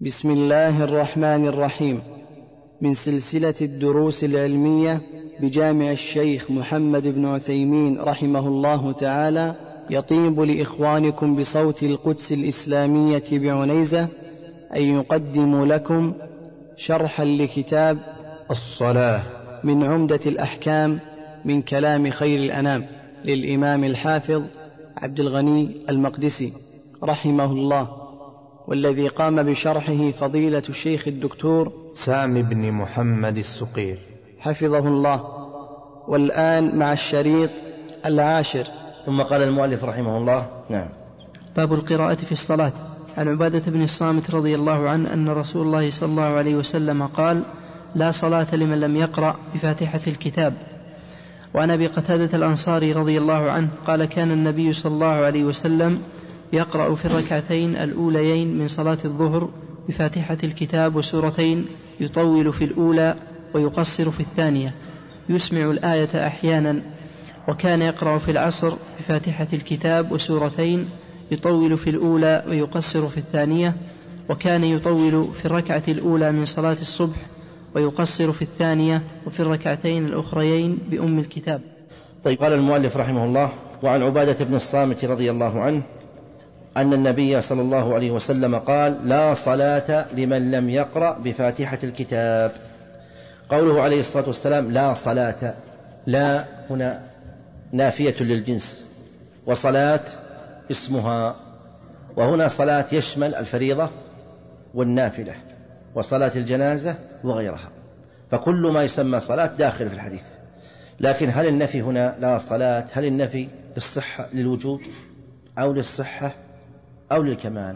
بسم الله الرحمن الرحيم. من سلسلة الدروس العلمية بجامع الشيخ محمد بن عثيمين رحمه الله تعالى، يطيب لإخوانكم بصوت القدس الإسلامية بعنيزة أن يقدم لكم شرحا لكتاب الصلاة من عمدة الأحكام من كلام خير الأنام للإمام الحافظ عبد الغني المقدسي رحمه الله، والذي قام بشرحه فضيلة الشيخ الدكتور سامي بن محمد السقير حفظه الله. والآن مع الشريط 10. ثم قال المؤلف رحمه الله: نعم. باب القراءة في الصلاة. عن عبادة بن الصامت رضي الله عنه أن رسول الله صلى الله عليه وسلم قال: لا صلاة لمن لم يقرأ بفاتحة الكتاب. وعن أبي قتادة الأنصاري رضي الله عنه قال: كان النبي صلى الله عليه وسلم يقرأ في الركعتين الأوليين من صلاة الظهر بفاتحة الكتاب وسورتين، يطول في الأولى ويقصر في الثانية، يسمع الآية أحيانا. وكان يقرأ في العصر بفاتحة الكتاب وسورتين، يطول في الأولى ويقصر في الثانية. وكان يطول في الركعة الأولى من صلاة الصبح ويقصر في الثانية، وفي الركعتين الأخريين بأم الكتاب. طيب، قال المؤلف رحمه الله: وعن عبادة بن الصامت رضي الله عنه أن النبي صلى الله عليه وسلم قال: لا صلاة لمن لم يقرأ بفاتحة الكتاب. قوله عليه الصلاة والسلام لا صلاة، لا هنا نافية للجنس، وصلاة اسمها، وهنا صلاة يشمل الفريضة والنافلة وصلاة الجنازة وغيرها، فكل ما يسمى صلاة داخل في الحديث. لكن هل النفي هنا لا صلاة، هل النفي للصحة للوجود أو للصحة أو للكمال؟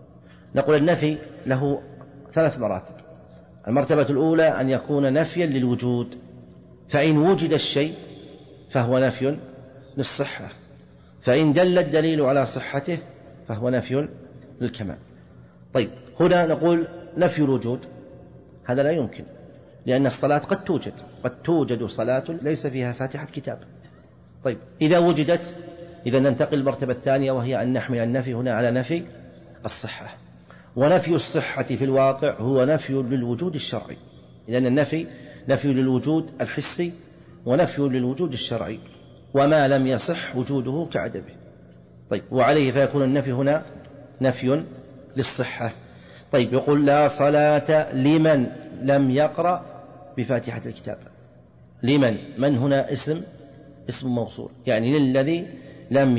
نقول النفي له 3 مراتب. المرتبة الأولى أن يكون نفيا للوجود، فإن وجد الشيء فهو نفي للصحة، فإن دل الدليل على صحته فهو نفي للكمال. طيب، هنا نقول نفي الوجود، هذا لا يمكن، لأن الصلاة قد توجد صلاة ليس فيها فاتحة كتاب. طيب، إذا وجدت، إذا ننتقل المرتبة الثانية، وهي أن نحمل النفي هنا على نفي الصحة. ونفي الصحة في الواقع هو نفي للوجود الشرعي، لأن النفي نفي للوجود الحسي ونفي للوجود الشرعي، وما لم يصح وجوده كعدمه. طيب، وعليه فيكون النفي هنا نفي للصحة. طيب، يقول لا صلاة لمن لم يقرأ بفاتحة الكتاب. لمن، من هنا اسم موصول، يعني للذي لم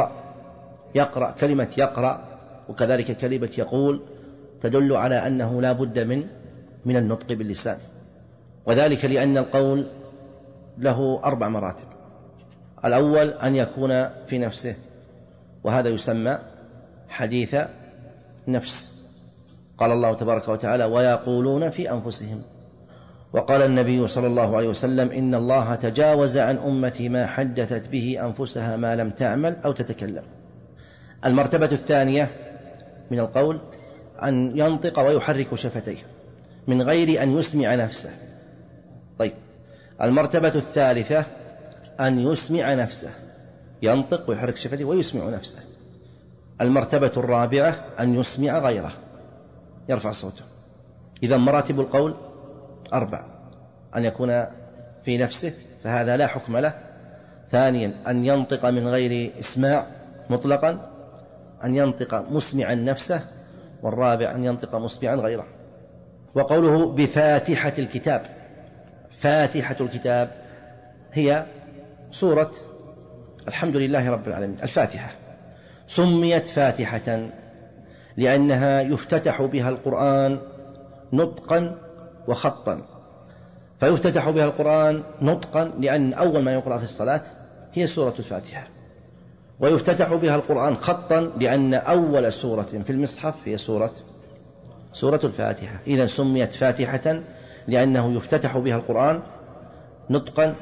يقرأ كلمة يقرأ، وكذلك كلمة يقول تدل على أنه لا بد من النطق باللسان، وذلك لأن القول له 4 مراتب. الأول أن يكون في نفسه، وهذا يسمى حديث نفس. قال الله تبارك وتعالى: ويقولون في أنفسهم. وقال النبي صلى الله عليه وسلم: إن الله تجاوز عن أمتي ما حدثت به أنفسها ما لم تعمل أو تتكلم. المرتبة الثانية من القول أن ينطق ويحرك شفتيه من غير أن يسمع نفسه. طيب، المرتبة الثالثة أن يسمع نفسه، ينطق ويحرك شفتيه ويسمع نفسه. المرتبة الرابعة أن يسمع غيره، يرفع صوته. إذا مراتب القول 4: أن يكون في نفسه فهذا لا حكم له. ثانيا، أن ينطق من غير إسماع مطلقا، أن ينطق مسمعا نفسه، والرابع أن ينطق مسمعا غيره. وقوله بفاتحة الكتاب، فاتحة الكتاب هي سورة الحمد لله رب العالمين، الفاتحة. سميت فاتحة لأنها يفتتح بها القرآن نطقا وخطا. فيفتتح بها القرآن نطقا لأن أول ما يقرأ في الصلاة هي سورة الفاتحة، ويفتتح بها القرآن خطا لأن أول سورة في المصحف هي سورة الفاتحة. إذن سميت فاتحة لأنه يفتتح بها القرآن نطقا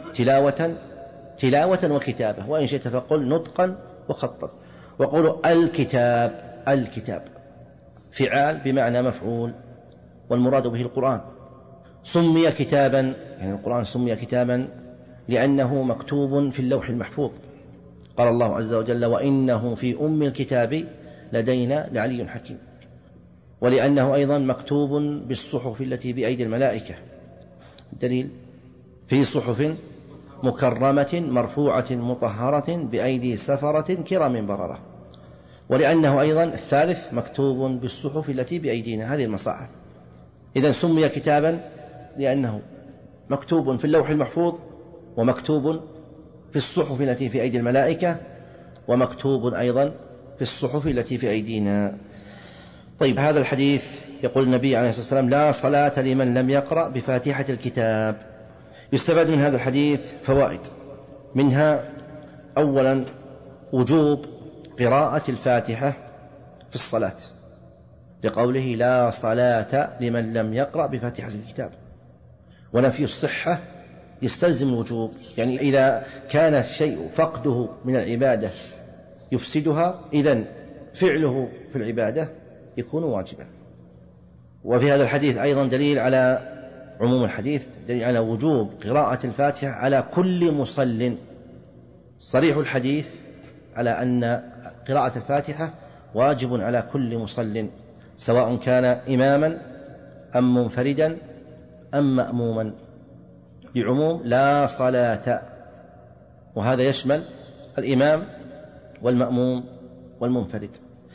تلاوة وكتابة، وإن شئت فقل نطقا وخطا. وقولوا الكتاب فعال بمعنى مفعول، والمراد به القرآن. سمي كتابا، يعني القرآن سمي كتابا لأنه مكتوب في اللوح المحفوظ. قال الله عز وجل: وإنه في أم الكتاب لدينا لعلي حكيم. ولأنه أيضا مكتوب بالصحف التي بأيدي الملائكة، دليل في صحف مكرمة مرفوعة مطهرة بأيدي سفرة كرام بررة. ولأنه أيضا الثالث مكتوب بالصحف التي بأيدينا، هذه المصاحف. إذن سمي كتابا لأنه مكتوب في اللوح المحفوظ، ومكتوب في الصحف التي في أيدي الملائكة، ومكتوب أيضا في الصحف التي في أيدينا. طيب، هذا الحديث يقول النبي عليه الصلاة والسلام: لا صلاة لمن لم يقرأ بفاتحة الكتاب. يستفاد من هذا الحديث فوائد، منها أولا وجوب قراءة الفاتحة في الصلاة، لقوله: لا صلاة لمن لم يقرأ بفاتحة الكتاب. ونفي الصحة يستلزم الوجوب، يعني إذا كان الشيء فقده من العبادة يفسدها، إذن فعله في العبادة يكون واجبا. وفي هذا الحديث أيضا دليل على عموم الحديث، دليل على وجوب قراءة الفاتحة على كل مصل. صريح الحديث على أن قراءة الفاتحة واجب على كل مصل، سواء كان إماما أم منفردا أم مأموما، بعموم لا صلاة، وهذا يشمل الإمام والمأموم والمنفرد.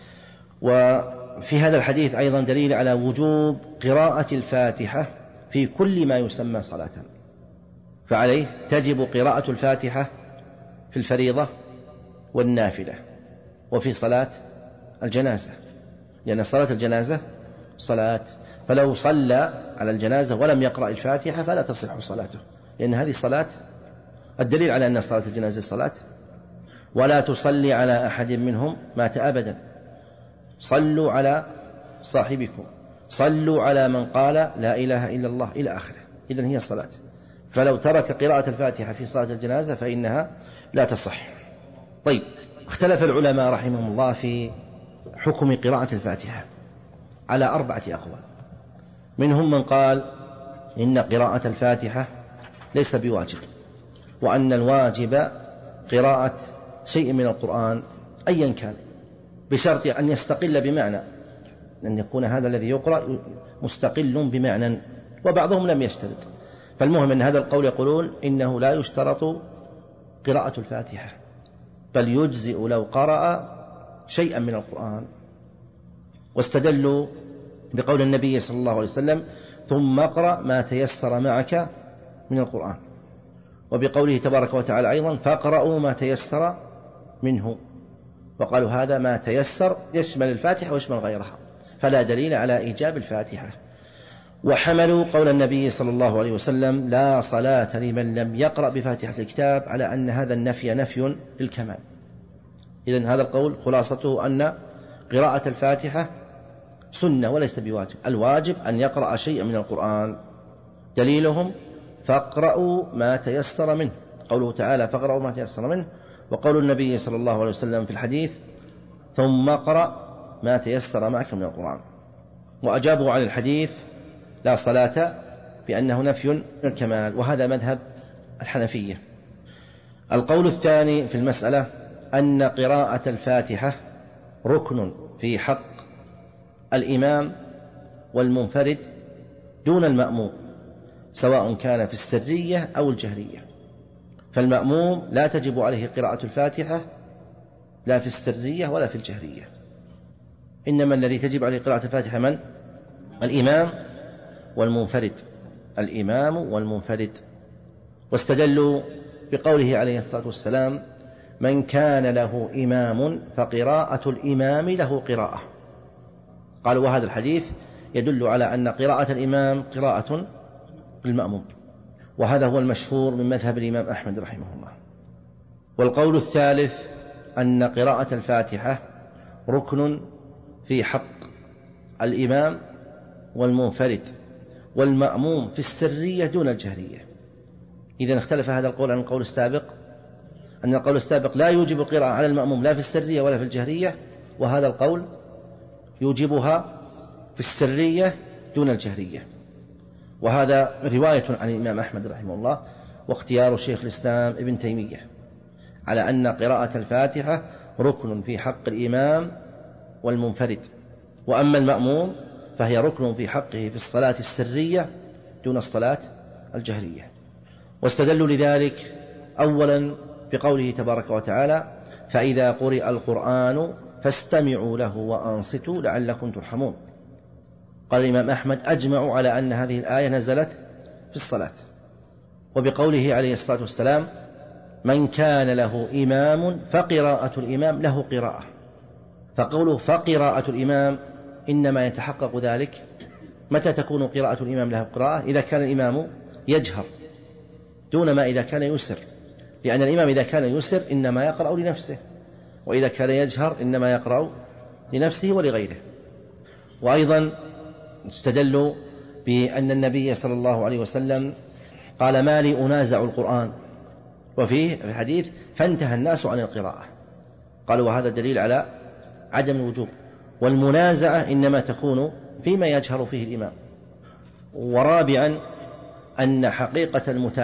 وفي هذا الحديث أيضا دليل على وجوب قراءة الفاتحة في كل ما يسمى صلاة، فعليه تجب قراءة الفاتحة في الفريضة والنافلة وفي صلاة الجنازة، لأن صلاة الجنازة صلاة، فلو صلى على الجنازة ولم يقرأ الفاتحة فلا تصح صلاته، لأن هذه صلاة. الدليل على أن صلاة الجنازة صلاة: ولا تصلي على أحد منهم مات أبدا، صلوا على صاحبكم، صلوا على من قال لا إله إلا الله، إلى آخره. إذن هي الصلاة، فلو ترك قراءة الفاتحة في صلاة الجنازة فإنها لا تصح. طيب، اختلف العلماء رحمهم الله في حكم قراءة الفاتحة على 4 أقوال. منهم من قال إن قراءة الفاتحة ليس بواجب، وأن الواجب قراءة شيء من القرآن أيا كان، بشرط أن يستقل بمعنى، أن يكون هذا الذي يقرأ مستقل بمعنى، وبعضهم لم يشترط. فالمهم أن هذا القول يقولون إنه لا يشترط قراءة الفاتحة، بل يجزئ لو قرأ شيئا من القرآن. واستدلوا بقول النبي صلى الله عليه وسلم: ثم اقرأ ما تيسر معك من القرآن، وبقوله تبارك وتعالى أيضا: فاقرأوا ما تيسر منه. وقالوا هذا ما تيسر يشمل الفاتحة ويشمل غيرها، فلا دليل على إيجاب الفاتحة. وحملوا قول النبي صلى الله عليه وسلم: لا صلاة لمن لم يقرأ بفاتحة الكتاب، على أن هذا النفي نفي للكمال. إذن هذا القول خلاصته أن قراءة الفاتحة سنة وليس بواجب، الواجب أن يقرأ شيئا من القرآن. دليلهم: فاقرأوا ما تيسر منه، قوله تعالى: فاقرأوا ما تيسر منه، وقول النبي صلى الله عليه وسلم في الحديث: ثم اقرأ ما تيسر معك من القرآن. وأجابوا عن الحديث لا صلاة بأنه نفي الكمال، وهذا مذهب الحنفية. القول الثاني في المسألة أن قراءة الفاتحة ركن في حق الإمام والمنفرد دون المأموم، سواء كان في السرية أو الجهرية. فالمأموم لا تجب عليه قراءة الفاتحة لا في السرية ولا في الجهرية، إنما الذي تجب عليه قراءة الفاتحة من؟ الإمام والمنفرد، الإمام والمنفرد. واستدلوا بقوله عليه الصلاة والسلام: من كان له إمام فقراءة الإمام له قراءة. قالوا وهذا الحديث يدل على أن قراءة الإمام قراءة للمأموم، وهذا هو المشهور من مذهب الإمام أحمد رحمه الله. والقول الثالث أن قراءة الفاتحة ركن في حق الإمام والمنفرد والمأموم في السرية دون الجهرية. إذن اختلف هذا القول عن القول السابق، أن القول السابق لا يوجب القراءة على المأموم لا في السرية ولا في الجهرية، وهذا القول يوجبها في السرية دون الجهرية. وهذا رواية عن الإمام أحمد رحمه الله، واختيار شيخ الإسلام ابن تيمية على أن قراءة الفاتحة ركن في حق الإمام والمنفرد، وأما المأموم فهي ركن في حقه في الصلاة السرية دون الصلاة الجهرية. واستدلوا لذلك أولا بقوله تبارك وتعالى: فإذا قرئ القرآن فاستمعوا له وأنصتوا لعلكم ترحمون. قال الإمام أحمد: أجمعوا على أن هذه الآية نزلت في الصلاة. وبقوله عليه الصلاة والسلام: من كان له إمام فقراءة الإمام له قراءة. فقوله فقراءة الإمام إنما يتحقق ذلك متى تكون قراءة الإمام له قراءة؟ إذا كان الإمام يجهر دون ما إذا كان يسر، لأن الإمام إذا كان يسر إنما يقرأ لنفسه، وإذا كان يجهر إنما يقرأ لنفسه ولغيره. وأيضا استدلوا بأن النبي صلى الله عليه وسلم قال: ما لي أنازع القرآن، وفيه في الحديث: فانتهى الناس عن القراءة. قالوا: وهذا دليل على عدم الوجوب، والمنازعة إنما تكون فيما يجهر فيه الإمام. ورابعا أن حقيقة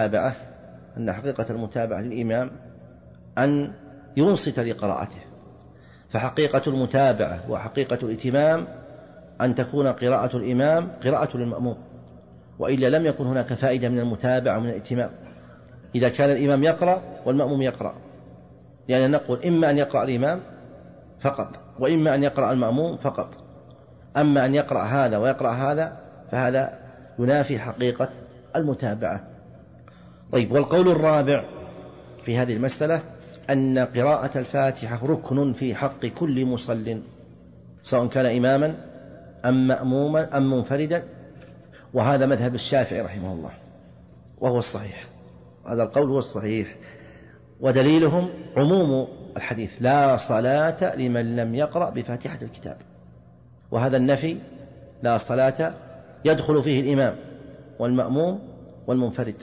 المتابعة للإمام أن ينصت لقراءته، فحقيقة المتابعة وحقيقة الائتمام أن تكون قراءة الإمام قراءة للمأموم، وإلا لم يكن هناك فائدة من المتابعة ومن الائتمام إذا كان الإمام يقرأ والمأموم يقرأ، يعني نقول إما أن يقرأ الإمام فقط، وإما أن يقرأ المأموم فقط. أما أن يقرأ هذا ويقرأ هذا فهذا ينافي حقيقة المتابعة. طيب، والقول الرابع في هذه المسألة أن قراءة الفاتحة ركن في حق كل مصل، سواء كان إماما أم مأموما أم منفردا، وهذا مذهب الشافعي رحمه الله، وهو الصحيح. هذا القول هو الصحيح، ودليلهم عموم الحديث: لا صلاة لمن لم يقرأ بفاتحة الكتاب. وهذا النفي لا صلاة يدخل فيه الإمام والمأموم والمنفرد.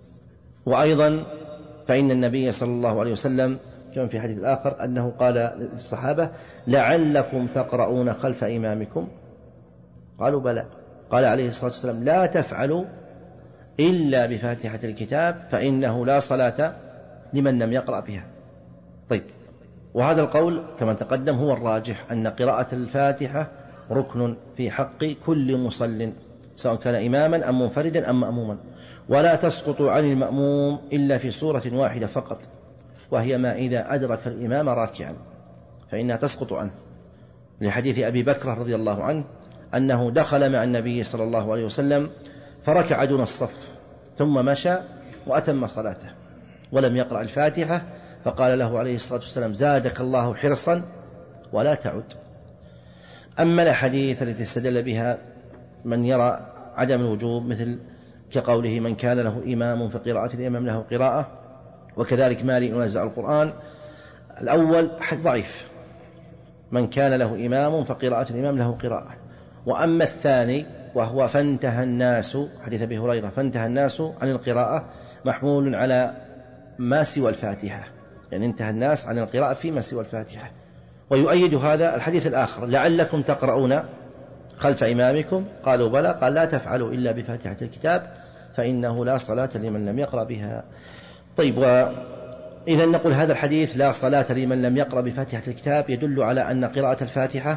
وأيضا فإن النبي صلى الله عليه وسلم كما في حديث الآخر أنه قال للصحابة: لعلكم تقرؤون خلف إمامكم. قالوا: بلى. قال عليه الصلاة والسلام: لا تفعلوا إلا بفاتحة الكتاب فإنه لا صلاة لمن لم يقرأ بها. طيب، وهذا القول كما تقدم هو الراجح، أن قراءة الفاتحة ركن في حق كل مصل، سواء كان إماما أم منفردا أم مأموما، ولا تسقط عن المأموم إلا في سورة واحدة فقط، وهي ما إذا أدرك الإمام راكعا فإنها تسقط عنه، لحديث أبي بكر رضي الله عنه أنه دخل مع النبي صلى الله عليه وسلم فركع دون الصف ثم مشى وأتم صلاته ولم يقرأ الفاتحة، فقال له عليه الصلاة والسلام: زادك الله حرصا ولا تعد. أما الأحاديث التي استدل بها من يرى عدم الوجوب، مثل كقوله: من كان له إمام فقراءة الإمام له قراءة، وكذلك ما لي أنازع القرآن، الأول ضعيف، من كان له إمام فقراءة الإمام له قراءة. وأما الثاني وهو فانتهى الناس، حديث أبي هريرة: فانتهى الناس عن القراءة، محمول على ما سوى الفاتحة، يعني انتهى الناس عن القراءة فيما سوى الفاتحة. ويؤيد هذا الحديث الآخر: لعلكم تقرؤون خلف إمامكم. قالوا: بلى. قال: لا تفعلوا إلا بفاتحة الكتاب فإنه لا صلاة لمن لم يقرأ بها. طيب، وإذا نقول هذا الحديث لا صلاة لمن لم يقرأ بفاتحة الكتاب يدل على أن قراءة الفاتحة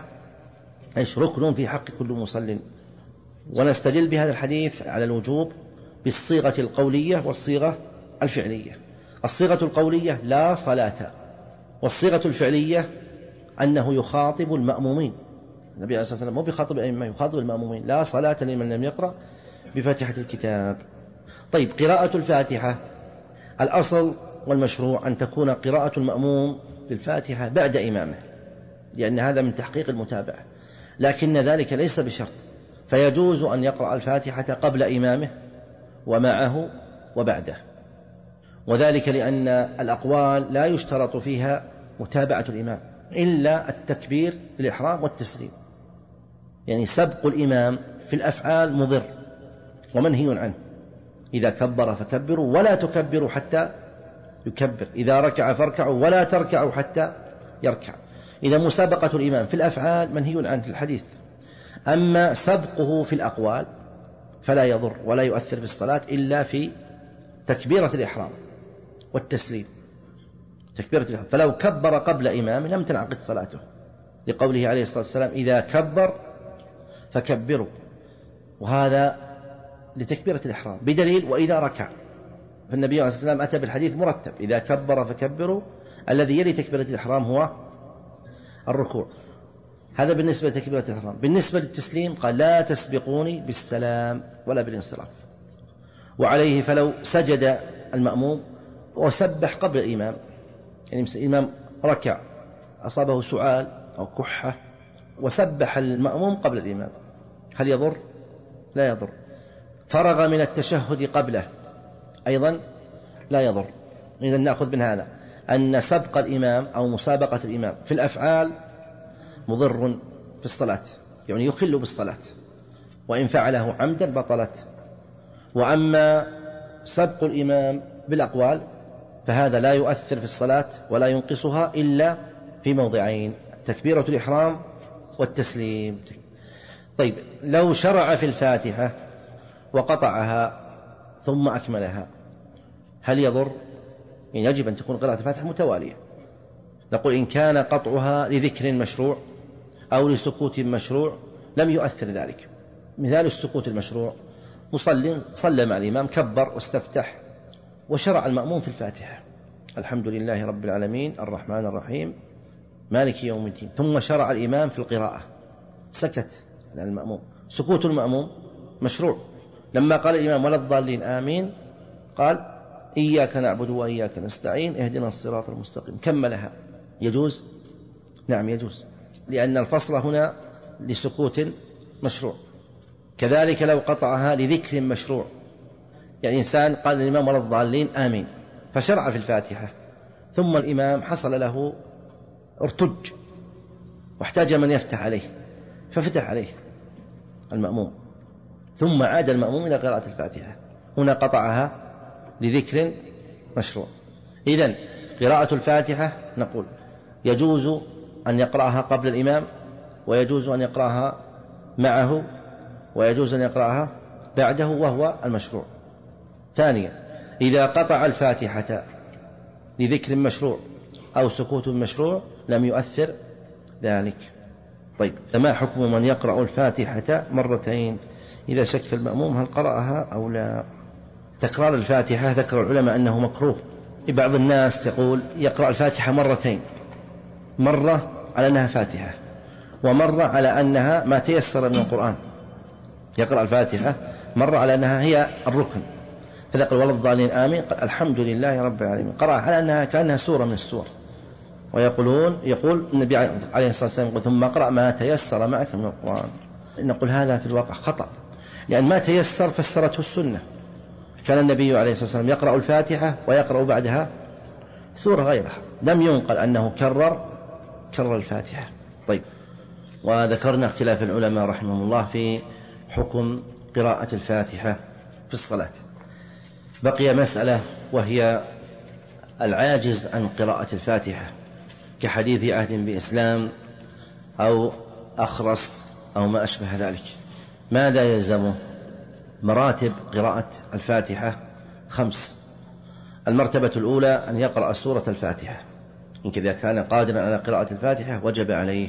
ركن في حق كل مصل. ونستدل بهذا الحديث على الوجوب بالصيغة القولية والصيغة الفعلية. الصيغة القولية: لا صلاة، والصيغة الفعلية أنه يخاطب المأمومين. النبي عليه الصلاة والسلام مو بيخاطب الأئمة، يخاطب المأمومين: لا صلاة لمن لم يقرأ بفاتحة الكتاب. طيب، قراءة الفاتحة الأصل والمشروع أن تكون قراءة المأموم للفاتحة بعد إمامه، لأن هذا من تحقيق المتابعة، لكن ذلك ليس بشرط، فيجوز أن يقرأ الفاتحة قبل إمامه ومعه وبعده، وذلك لأن الأقوال لا يشترط فيها متابعة الإمام إلا التكبير الإحرام والتسليم، يعني سبق الإمام في الأفعال مضر ومنهي عنه. إذا كبر فكبروا ولا تكبروا حتى يكبر، إذا ركع فاركعوا ولا تركعوا حتى يركع. إذا مسابقة الإمام في الأفعال منهي عنه الحديث، أما سبقه في الأقوال فلا يضر ولا يؤثر في الصلاة إلا في تكبيرة الإحرام والتسليم، تكبيرة الإحرام. فلو كبر قبل إمام لم تنعقد صلاته، لقوله عليه الصلاة والسلام: إذا كبر فكبروا، وهذا لتكبيرة الإحرام بدليل وإذا ركع، فالنبي عليه الصلاة والسلام أتى بالحديث مرتب: إذا كبر فكبروا. الذي يلي تكبيرة الإحرام هو الركوع. هذا بالنسبة لتكبيرة الإحرام. بالنسبة للتسليم قال: لا تسبقوني بالسلام ولا بالانصراف. وعليه فلو سجد المأموم وسبح قبل الإمام، يعني الإمام ركع أصابه سعال أو كحة وسبح المأموم قبل الإمام، هل يضر؟ لا يضر. فرغ من التشهد قبله أيضا لا يضر. إذن نأخذ من هذا أن سبق الإمام أو مسابقة الإمام في الأفعال مضر في الصلاة، يعني يخل بالصلاة، وإن فعله عمدا بطلت. وأما سبق الإمام بالأقوال فهذا لا يؤثر في الصلاة ولا ينقصها إلا في موضعين: تكبيرة الإحرام والتسليم. طيب، لو شرع في الفاتحة وقطعها ثم أكملها هل يضر؟ يعني يجب أن تكون قراءة الفاتحة متوالية. نقول إن كان قطعها لذكر مشروع أو لسكوت مشروع لم يؤثر ذلك. مثال السكوت المشروع: مصل صلى مع الإمام، كبر واستفتح، وشرع المأموم في الفاتحة: الحمد لله رب العالمين الرحمن الرحيم مالك يوم الدين، ثم شرع الإمام في القراءة، سكت عن المأموم. سكوت المأموم مشروع. لما قال الإمام ولا الضالين آمين قال: إياك نعبد وإياك نستعين اهدنا الصراط المستقيم، كملها. يجوز؟ نعم يجوز، لأن الفصل هنا لسكوت مشروع. كذلك لو قطعها لذكر مشروع، يعني إنسان قال الإمام ولا الضالين آمين فشرع في الفاتحة، ثم الإمام حصل له ارتج واحتاج من يفتح عليه ففتح عليه المأموم، ثم عاد المأموم إلى قراءة الفاتحة، هنا قطعها لذكر مشروع. إذن قراءة الفاتحة نقول يجوز أن يقرأها قبل الإمام، ويجوز أن يقرأها معه، ويجوز أن يقرأها بعده، وهو المشروع. ثانيا، إذا قطع الفاتحة لذكر مشروع أو سكوت مشروع لم يؤثر ذلك. طيب، ما حكم من يقرأ الفاتحة مرتين إذا شك المأموم هل قرأها أو لا؟ تكرار الفاتحة ذكر العلماء أنه مكروه. بعض الناس يقول يقرأ الفاتحة مرتين، مرة على أنها فاتحة ومرة على أنها ما تيسر من القرآن. يقرأ الفاتحة مرة على أنها هي الركن، فإذا قال ولا الضالين آمين قال الحمد لله رب العالمين، قرأ على أنها كأنها سورة من السور. يقول النبي عليه الصلاة والسلام ثم اقرأ ما تيسر معك من القرآن. نقول هذا في الواقع خطأ، لأن ما تيسر فسرته السنة. كان النبي عليه الصلاة والسلام يقرأ الفاتحة ويقرأ بعدها سورة غيرها، لم ينقل أنه كرر الفاتحة. طيب، وذكرنا اختلاف العلماء رحمهم الله في حكم قراءة الفاتحة في الصلاة. بقي مسألة وهي العاجز عن قراءة الفاتحة كحديث عهد بإسلام أو أخرس أو ما أشبه ذلك، ماذا يلزمه؟ مراتب قراءة الفاتحة 5. المرتبة الأولى أن يقرأ سورة الفاتحة، إن كذا كان قادرا على قراءة الفاتحة وجب عليه،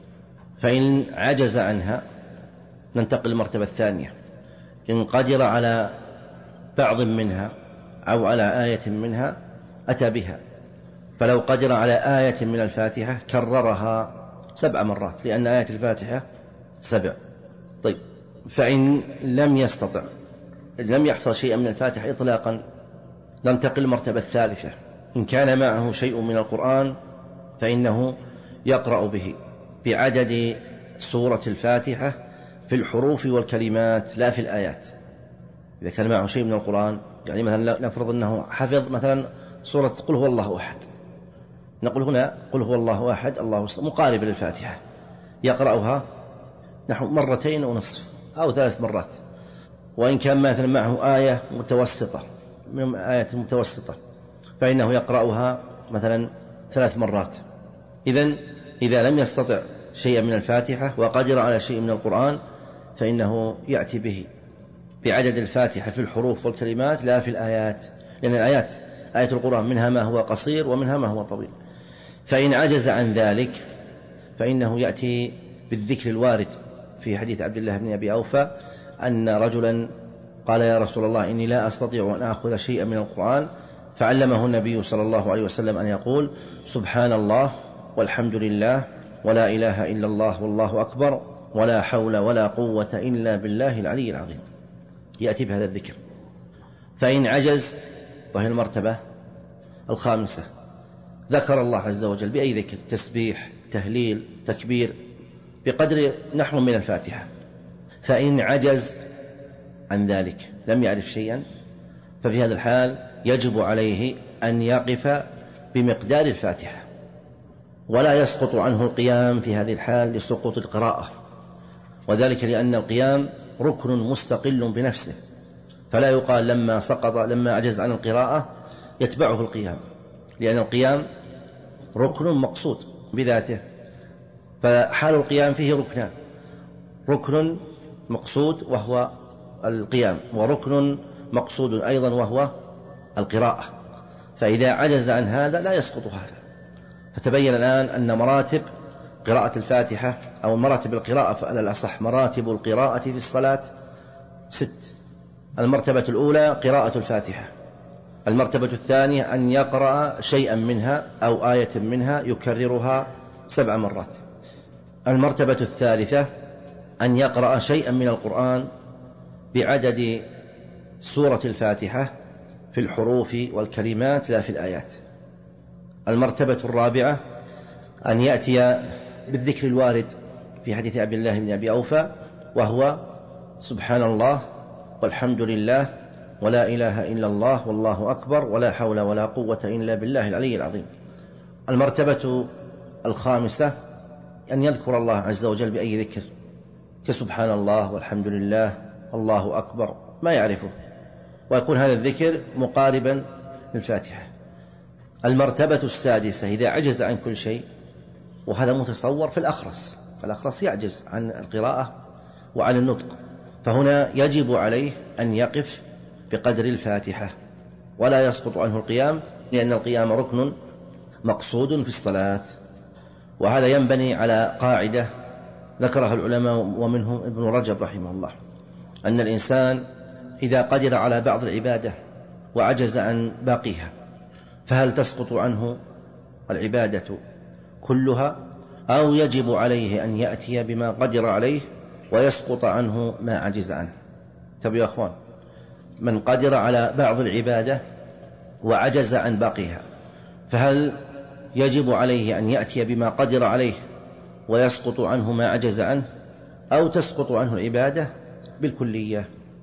فإن عجز عنها ننتقل للمرتبة الثانية، إن قدر على بعض منها أو على آية منها أتى بها، فلو قدر على آية من الفاتحة كررها 7 مرات، لأن آية الفاتحة 7. طيب، فإن لم يستطع، لم يحفظ شيئا من الفاتحة إطلاقا، ننتقل للمرتبة الثالثة، إن كان معه شيء من القرآن فإنه يقرأ به بعدد سورة الفاتحة في الحروف والكلمات لا في الآيات. إذا كان معه شيء من القرآن، يعني مثلا نفرض أنه حفظ مثلا سورة قل هو الله أحد، نقول هنا قل هو الله أحد الله مقاربة للفاتحة، يقرأها نحو 2.5 أو 3 مرات. وإن كان مثلا معه آية متوسطة من آية متوسطة فإنه يقرأها مثلا 3 مرات. إذن إذا لم يستطع شيئا من الفاتحة وقدر على شيء من القرآن فإنه يأتي به بعدد الفاتحة في الحروف والكلمات لا في الآيات، لأن الآيات آية القرآن منها ما هو قصير ومنها ما هو طويل. فإن عجز عن ذلك فإنه يأتي بالذكر الوارد في حديث عبد الله بن أبي أوفى أن رجلا قال يا رسول الله إني لا أستطيع أن آخذ شيئا من القرآن، فعلمه النبي صلى الله عليه وسلم أن يقول سبحان الله والحمد لله ولا إله إلا الله والله أكبر ولا حول ولا قوة إلا بالله العلي العظيم، يأتي بهذا الذكر. فإن عجز، وهي المرتبة الخامسة، ذكر الله عز وجل بأي ذكر، تسبيح، تهليل، تكبير، بقدر نحو من الفاتحة. فإن عجز عن ذلك، لم يعرف شيئا، ففي هذا الحال يجب عليه أن يقف بمقدار الفاتحة، ولا يسقط عنه القيام في هذه الحال لسقوط القراءة، وذلك لأن القيام ركن مستقل بنفسه، فلا يقال لما عجز عن القراءة يتبعه القيام، لأن القيام ركن مقصود بذاته، فحال القيام فيه ركنان: ركن مقصود وهو القيام، وركن مقصود أيضا وهو القراءة، فإذا عجز عن هذا لا يسقط هذا. فتبين الآن أن مراتب قراءة الفاتحة أو مراتب القراءة، فعلى الأصح مراتب القراءة في الصلاة 6. المرتبة الأولى قراءة الفاتحة، المرتبة الثانية أن يقرأ شيئا منها أو آية منها يكررها 7 مرات، المرتبة الثالثة أن يقرأ شيئا من القرآن بعدد سورة الفاتحة في الحروف والكلمات لا في الآيات، المرتبة الرابعة أن يأتي بالذكر الوارد في حديث عبد الله بن أبي أوفى، وهو سبحان الله والحمد لله ولا إله إلا الله والله أكبر ولا حول ولا قوة إلا بالله العلي العظيم. المرتبة الخامسة أن يذكر الله عز وجل بأي ذكر، كسبحان الله والحمد لله الله أكبر، ما يعرفه، ويكون هذا الذكر مقاربا للفاتحة. المرتبة السادسة إذا عجز عن كل شيء، وهذا متصور في الأخرس يعجز عن القراءة وعن النطق، فهنا يجب عليه أن يقف بقدر الفاتحة ولا يسقط عنه القيام، لأن القيام ركن مقصود في الصلاة. وهذا ينبني على قاعدة ذكرها العلماء ومنهم ابن رجب رحمه الله، أن الإنسان إذا قدر على بعض العبادة وعجز عن باقيها، فهل تسقط عنه العبادة كلها، أو يجب عليه أن يأتي بما قدر عليه ويسقط عنه ما عجز عنه؟ تبي يا أخوان، من قدر على بعض العبادة وعجز عن باقيها، فهل يجب عليه أن يأتي بما قدر عليه ويسقط عنه ما عجز عنه، أو تسقط عنه العبادة بالكلية؟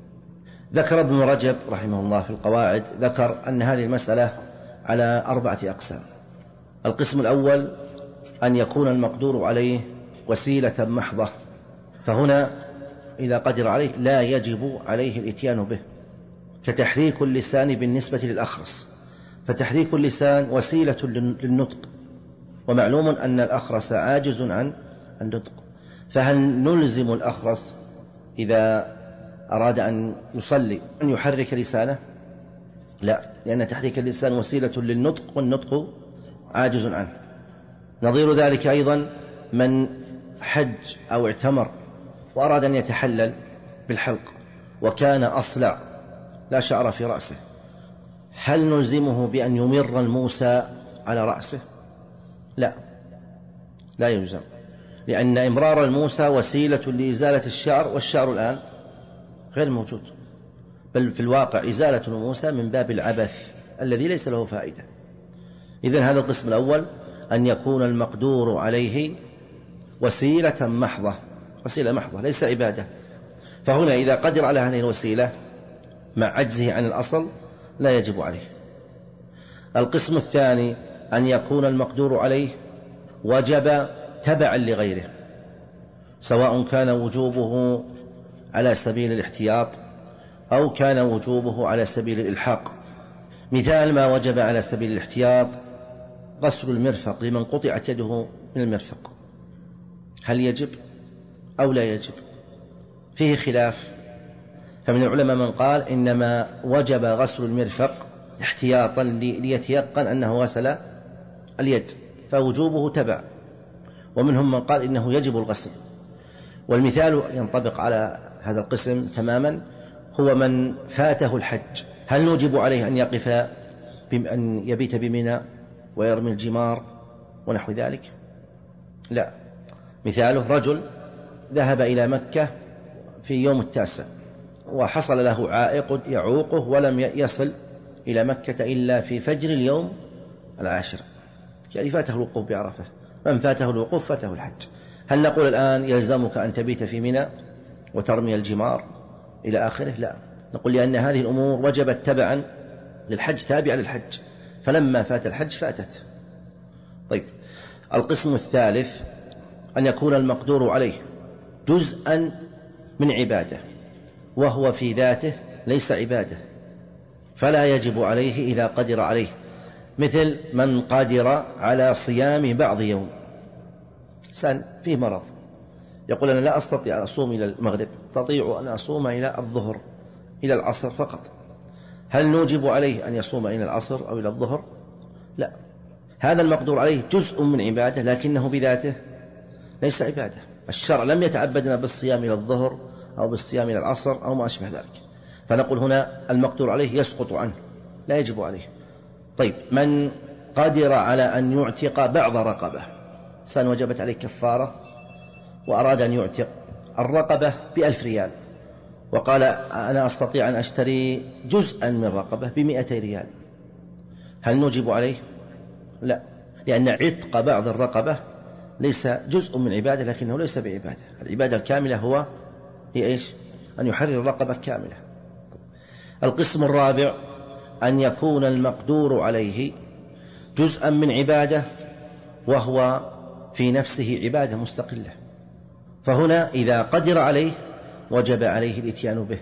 ذكر ابن رجب رحمه الله في القواعد، ذكر أن هذه المسألة على 4 أقسام. القسم الأول أن يكون المقدور عليه وسيلة محضة، فهنا إذا قدر عليه لا يجب عليه الإتيان به، كتحريك اللسان بالنسبة للأخرس، فتحريك اللسان وسيلة للنطق، ومعلوم أن الأخرس عاجز عن النطق، فهل نلزم الأخرس إذا أراد أن يصلي أن يحرك لسانه؟ لا، لأن تحريك اللسان وسيلة للنطق، والنطق عاجز عنه. نظير ذلك أيضا من حج أو اعتمر وأراد أن يتحلل بالحلق وكان أصلع لا شعر في رأسه، هل نلزمه بأن يمر الموسى على رأسه؟ لا يلزم، لأن إمرار الموسى وسيلة لإزالة الشعر، والشعر الآن غير موجود، بل في الواقع إزالة الموسى من باب العبث الذي ليس له فائدة. إذن هذا القسم الأول أن يكون المقدور عليه وسيلة محضة، وسيلة محضة ليس عبادة، فهنا إذا قدر على هذه الوسيلة مع عجزه عن الأصل لا يجب عليه. القسم الثاني أن يكون المقدور عليه وجب تبعا لغيره، سواء كان وجوبه على سبيل الاحتياط أو كان وجوبه على سبيل الإلحاق. مثال ما وجب على سبيل الاحتياط غسل المرفق لمن قطعت يده من المرفق، هل يجب أو لا يجب؟ فيه خلاف، فمن العلماء من قال إنما وجب غسل المرفق احتياطا ليتيقن أنه غسل اليد، فوجوبه تبع، ومنهم من قال إنه يجب الغسل، والمثال ينطبق على هذا القسم تماما هو من فاته الحج، هل نوجب عليه أن يقف أن يبيت بمنى ويرمي الجمار ونحو ذلك؟ لا. مثاله رجل ذهب إلى مكة في يوم 9 وحصل له عائق يعوقه ولم يصل إلى مكة إلا في فجر اليوم 10، يعني فاته الوقوف بعرفة. من فاته الوقوف فاته الحج. هل نقول الآن يلزمك أن تبيت في منى وترمي الجمار إلى آخره؟ لا، نقول لأن هذه الأمور وجبت تبعا للحج، تابعة للحج، فلما فات الحج فاتت. طيب، القسم الثالث أن يكون المقدور عليه جزءا من عبادة وهو في ذاته ليس عبادة، فلا يجب عليه إذا قدر عليه، مثل من قدر على صيام بعض يوم، إنسان فيه مرض يقول أنا لا أستطيع أن أصوم إلى المغرب، أستطيع أن أصوم إلى الظهر إلى العصر فقط، هل نوجب عليه أن يصوم إلى العصر أو إلى الظهر؟ لا، هذا المقدور عليه جزء من عبادة لكنه بذاته ليس عبادة. الشرع لم يتعبدنا بالصيام إلى الظهر أو بالصيام إلى العصر أو ما أشبه ذلك، فنقول هنا المقدور عليه يسقط عنه، لا يجب عليه. طيب، من قدر على أن يعتق بعض رقبة، إنسان وجبت عليه كفارة وأراد أن يعتق الرقبة ب1000 ريال وقال أنا أستطيع أن أشتري جزءا من رقبة ب200 ريال، هل نوجب عليه؟ لا، لأن عتق بعض الرقبة ليس جزء من عبادة لكنه ليس بعبادة. العبادة الكاملة هي إيش؟ أن يحرر الرقبة كاملة. القسم الرابع أن يكون المقدور عليه جزءا من عبادة وهو في نفسه عبادة مستقلة، فهنا إذا قدر عليه وجب عليه الإتيان به.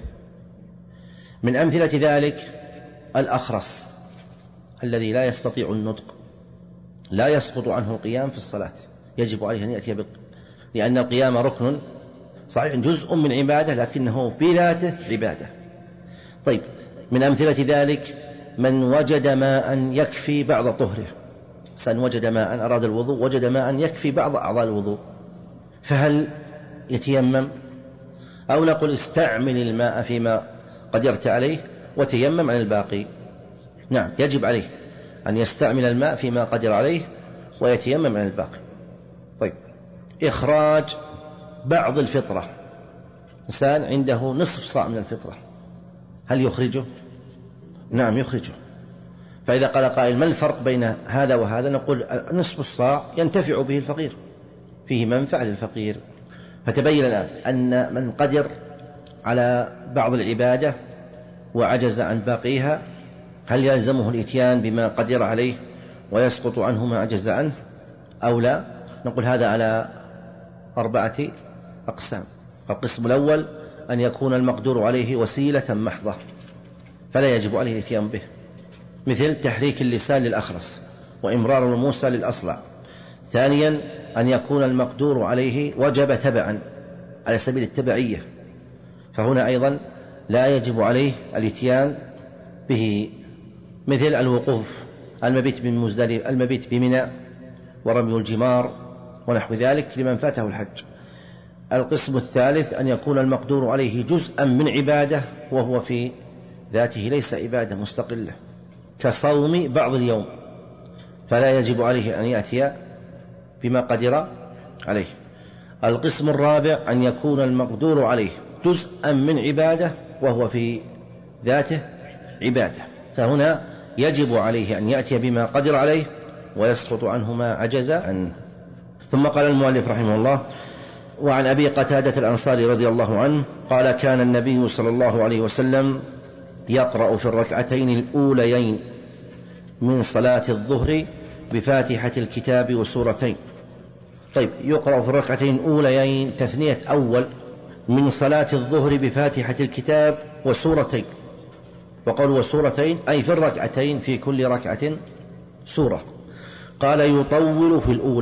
من أمثلة ذلك الأخرس الذي لا يستطيع النطق، لا يسقط عنه القيام في الصلاة، يجب عليه أن يأتي به، لأن القيام ركن صحيح جزء من عبادة لكنه بذاته عبادة. طيب، من أمثلة ذلك من وجد ماء يكفي بعض طهره، إنسان وجد ماء أراد الوضوء، وجد ماء يكفي بعض أعضاء الوضوء، فهل يتيمم أو نقول استعمل الماء فيما قدرت عليه وتيمم عن الباقي؟ نعم، يجب عليه أن يستعمل الماء فيما قدر عليه ويتيمم عن الباقي. طيب، إخراج بعض الفطرة، إنسان عنده نصف صاع من الفطرة، هل يخرجه؟ نعم يخرجه. فإذا قال قائل ما الفرق بين هذا وهذا؟ نقول نصف الصاع ينتفع به الفقير، فيه منفعة للفقير. فتبين الآن أن من قدر على بعض العبادة وعجز عن باقيها هل يلزمه الإتيان بما قدر عليه ويسقط عنه ما عجز عنه أو لا؟ نقول هذا على 4 أقسام. القسم الأول أن يكون المقدور عليه وسيلة محضة فلا يجب عليه الإتيان به، مثل تحريك اللسان للأخرس وإمرار الموسى للأصلع. ثانيا أن يكون المقدور عليه وجب تبعا على سبيل التبعية، فهنا أيضا لا يجب عليه الإتيان به، مثل الوقوف، المبيت بمنى ورمي الجمار ونحو ذلك لمن فاته الحج. القسم الثالث أن يكون المقدور عليه جزءا من عبادة وهو في ذاته ليس عبادة مستقلة، كصوم بعض اليوم، فلا يجب عليه أن يأتي بما قدر عليه. القسم الرابع أن يكون المقدور عليه جزءا من عبادة وهو في ذاته عبادة، فهنا يجب عليه أن يأتي بما قدر عليه ويسقط عنه ما عجز عنه. ثم قال المؤلف رحمه الله: وعن أبي قتادة الأنصاري رضي الله عنه قال: كان النبي صلى الله عليه وسلم يقرأ في الركعتين الأوليين من صلاة الظهر بفاتحة الكتاب وسورتين. طيب، يقرأ في الركعتين الأوليين تثنية أول من صلاة الظهر بفاتحة الكتاب وسورتين، وقال وسورتين أي في الركعتين في كل ركعة سورة. قال يطول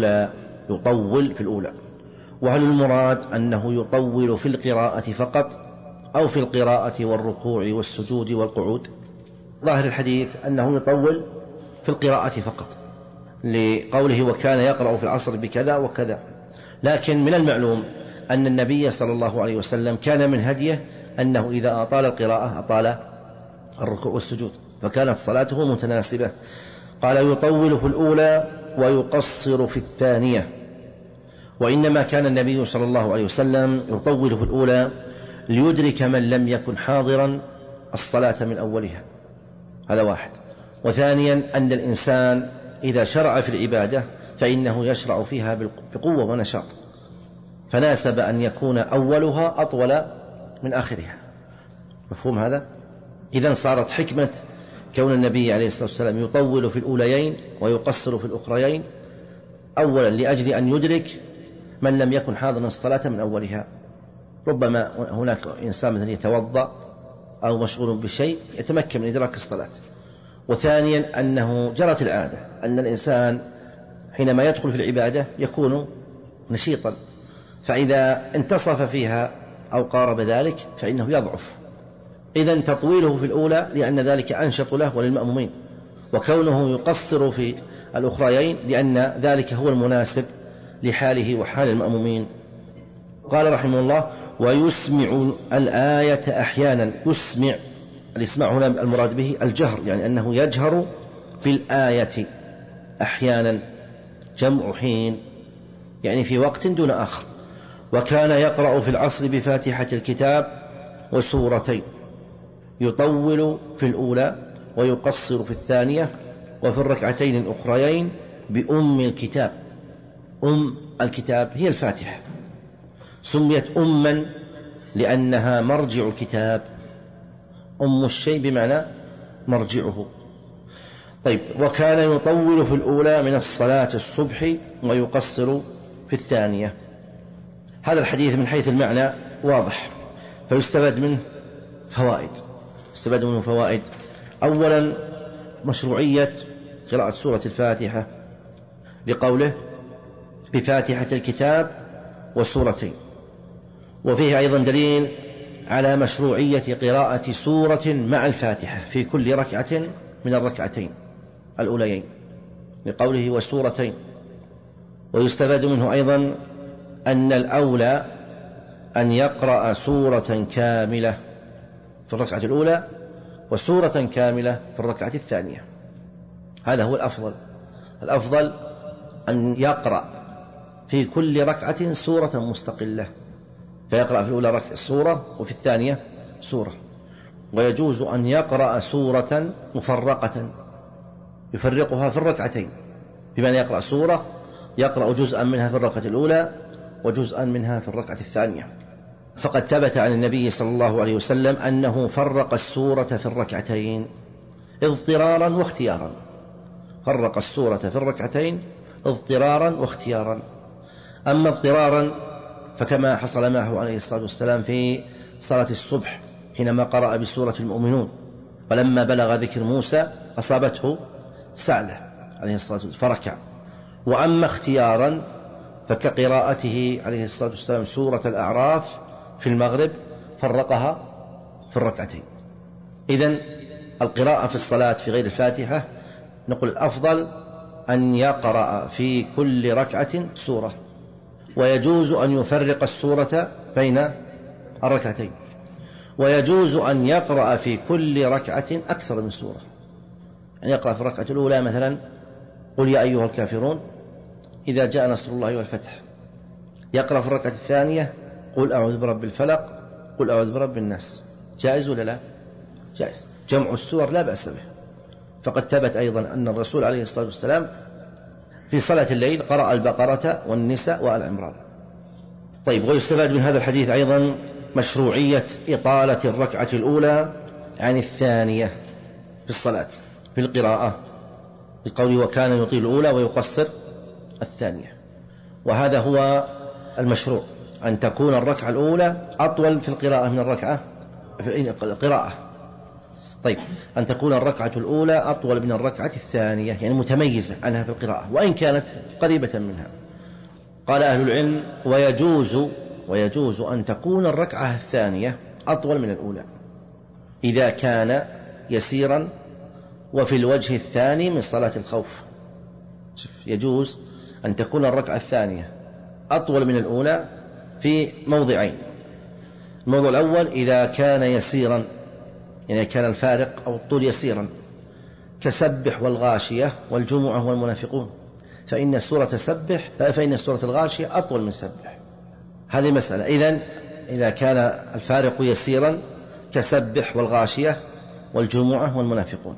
في الأولى، وهل المراد أنه يطول في القراءة فقط أو في القراءة والركوع والسجود والقعود؟ ظاهر الحديث أنه يطول في القراءة فقط، لقوله وكان يقرأ في العصر بكذا وكذا، لكن من المعلوم أن النبي صلى الله عليه وسلم كان من هديه أنه إذا أطال القراءة أطال الركوع والسجود، فكانت صلاته متناسبة. قال يطول في الأولى ويقصر في الثانية، وإنما كان النبي صلى الله عليه وسلم يطول في الأولى ليدرك من لم يكن حاضرا الصلاة من أولها، هذا واحد. وثانيا أن الإنسان إذا شرع في العبادة فإنه يشرع فيها بقوة ونشاط، فناسب أن يكون أولها أطول من آخرها. مفهوم هذا؟ إذن صارت حكمة كون النبي عليه الصلاة والسلام يطول في الأوليين ويقصر في الأخريين أولا لأجل أن يدرك من لم يكن حاضرا الصلاة من أولها. ربما هناك إنسان مثلا يتوضأ أو مشغول بشيء يتمكن من إدراك الصلاة. وثانيا أنه جرت العادة أن الإنسان حينما يدخل في العبادة يكون نشيطا، فإذا انتصف فيها أو قارب ذلك فإنه يضعف. إذن تطويله في الأولى لأن ذلك أنشط له وللمأمومين، وكونه يقصر في الأخريين لأن ذلك هو المناسب لحاله وحال المأمومين. قال رحمه الله ويسمع الآية أحيانا. يسمع، الإسماع هنا المراد به الجهر، يعني أنه يجهر بالآية أحيانا، جمع حين، يعني في وقت دون آخر. وكان يقرأ في العصر بفاتحة الكتاب وسورتين، يطول في الأولى ويقصر في الثانية، وفي الركعتين الأخريين بأم الكتاب. أم الكتاب هي الفاتحة، سميت أما لأنها مرجع الكتاب، أم الشيء بمعنى مرجعه. طيب، وكان يطول في الأولى من الصلاة الصبح ويقصر في الثانية. هذا الحديث من حيث المعنى واضح، فيستفاد منه فوائد. أولا مشروعية قراءة سورة الفاتحة لقوله بفاتحة الكتاب والسورتين، وفيه أيضا دليل على مشروعية قراءة سورة مع الفاتحة في كل ركعة من الركعتين الأوليين لقوله والسورتين. ويستفاد منه أيضا أن الأولى أن يقرأ سورة كاملة في الركعة الأولى وسورة كاملة في الركعة الثانية، هذا هو الأفضل أن يقرأ في كل ركعة سورة مستقلة، فيقرأ في الأولى سورة وفي الثانية سورة. ويجوز أن يقرأ سورة مفرقة يفرقها في الركعتين، بمعنى يقرأ سورة يقرأ جزءا منها في الركعة الأولى وجزءا منها في الركعة الثانية. فقد ثبت عن النبي صلى الله عليه وسلم أنه فرق السورة في الركعتين اضطرارا واختيارا، فرق السورة في الركعتين اضطرارا واختيارا. أما اضطرارا فكما حصل معه عليه الصلاة والسلام في صلاة الصبح حينما قرأ بسورة المؤمنون، ولما بلغ ذكر موسى أصابته سعلة عليه الصلاة والسلام فركع. وأما اختيارا فكقراءته عليه الصلاة والسلام سورة الأعراف في المغرب فرقها في الركعتين. إذن القراءة في الصلاة في غير الفاتحة نقول الأفضل أن يقرأ في كل ركعة سورة، ويجوز أن يفرق السورة بين الركعتين، ويجوز أن يقرأ في كل ركعة أكثر من سورة، يعني يقرأ في الركعة الأولى مثلا قل يا أيها الكافرون إذا جاء نصر الله والفتح، يقرأ في الركعة الثانية قل أعوذ برب الفلق قل أعوذ برب الناس. جائز ولا لا؟ جائز، جمع السور لا بأس به. فقد ثبت أيضا أن الرسول عليه الصلاة والسلام في صلاة الليل قرأ البقرة والنساء وآل عمران. طيب، ويستفاد من هذا الحديث أيضا مشروعية إطالة الركعة الأولى عن الثانية في الصلاة في القراءة، بقوله وكان يطيل الأولى ويقصر الثانية. وهذا هو المشروع، أن تكون الركعة الأولى أطول في القراءة من الركعة في القراءة. طيب، أن تكون الركعة الأولى أطول من الركعة الثانية، يعني متميزة عنها في القراءة وإن كانت قريبة منها. قال أهل العلم ويجوز أن تكون الركعة الثانية أطول من الأولى إذا كان يسيرا وفي الوجه الثاني من صلاة الخوف. يجوز أن تكون الركعة الثانية أطول من الأولى في موضعين. الموضوع الأول إذا كان يسيرا، يعني كان الفارق أو الطول يسيرا، كسبح والغاشية والجمعة والمنافقون، فإن سورة الغاشية أطول من سبح. هذه مسألة. إذا كان الفارق يسيرا كسبح والغاشية والجمعة والمنافقون.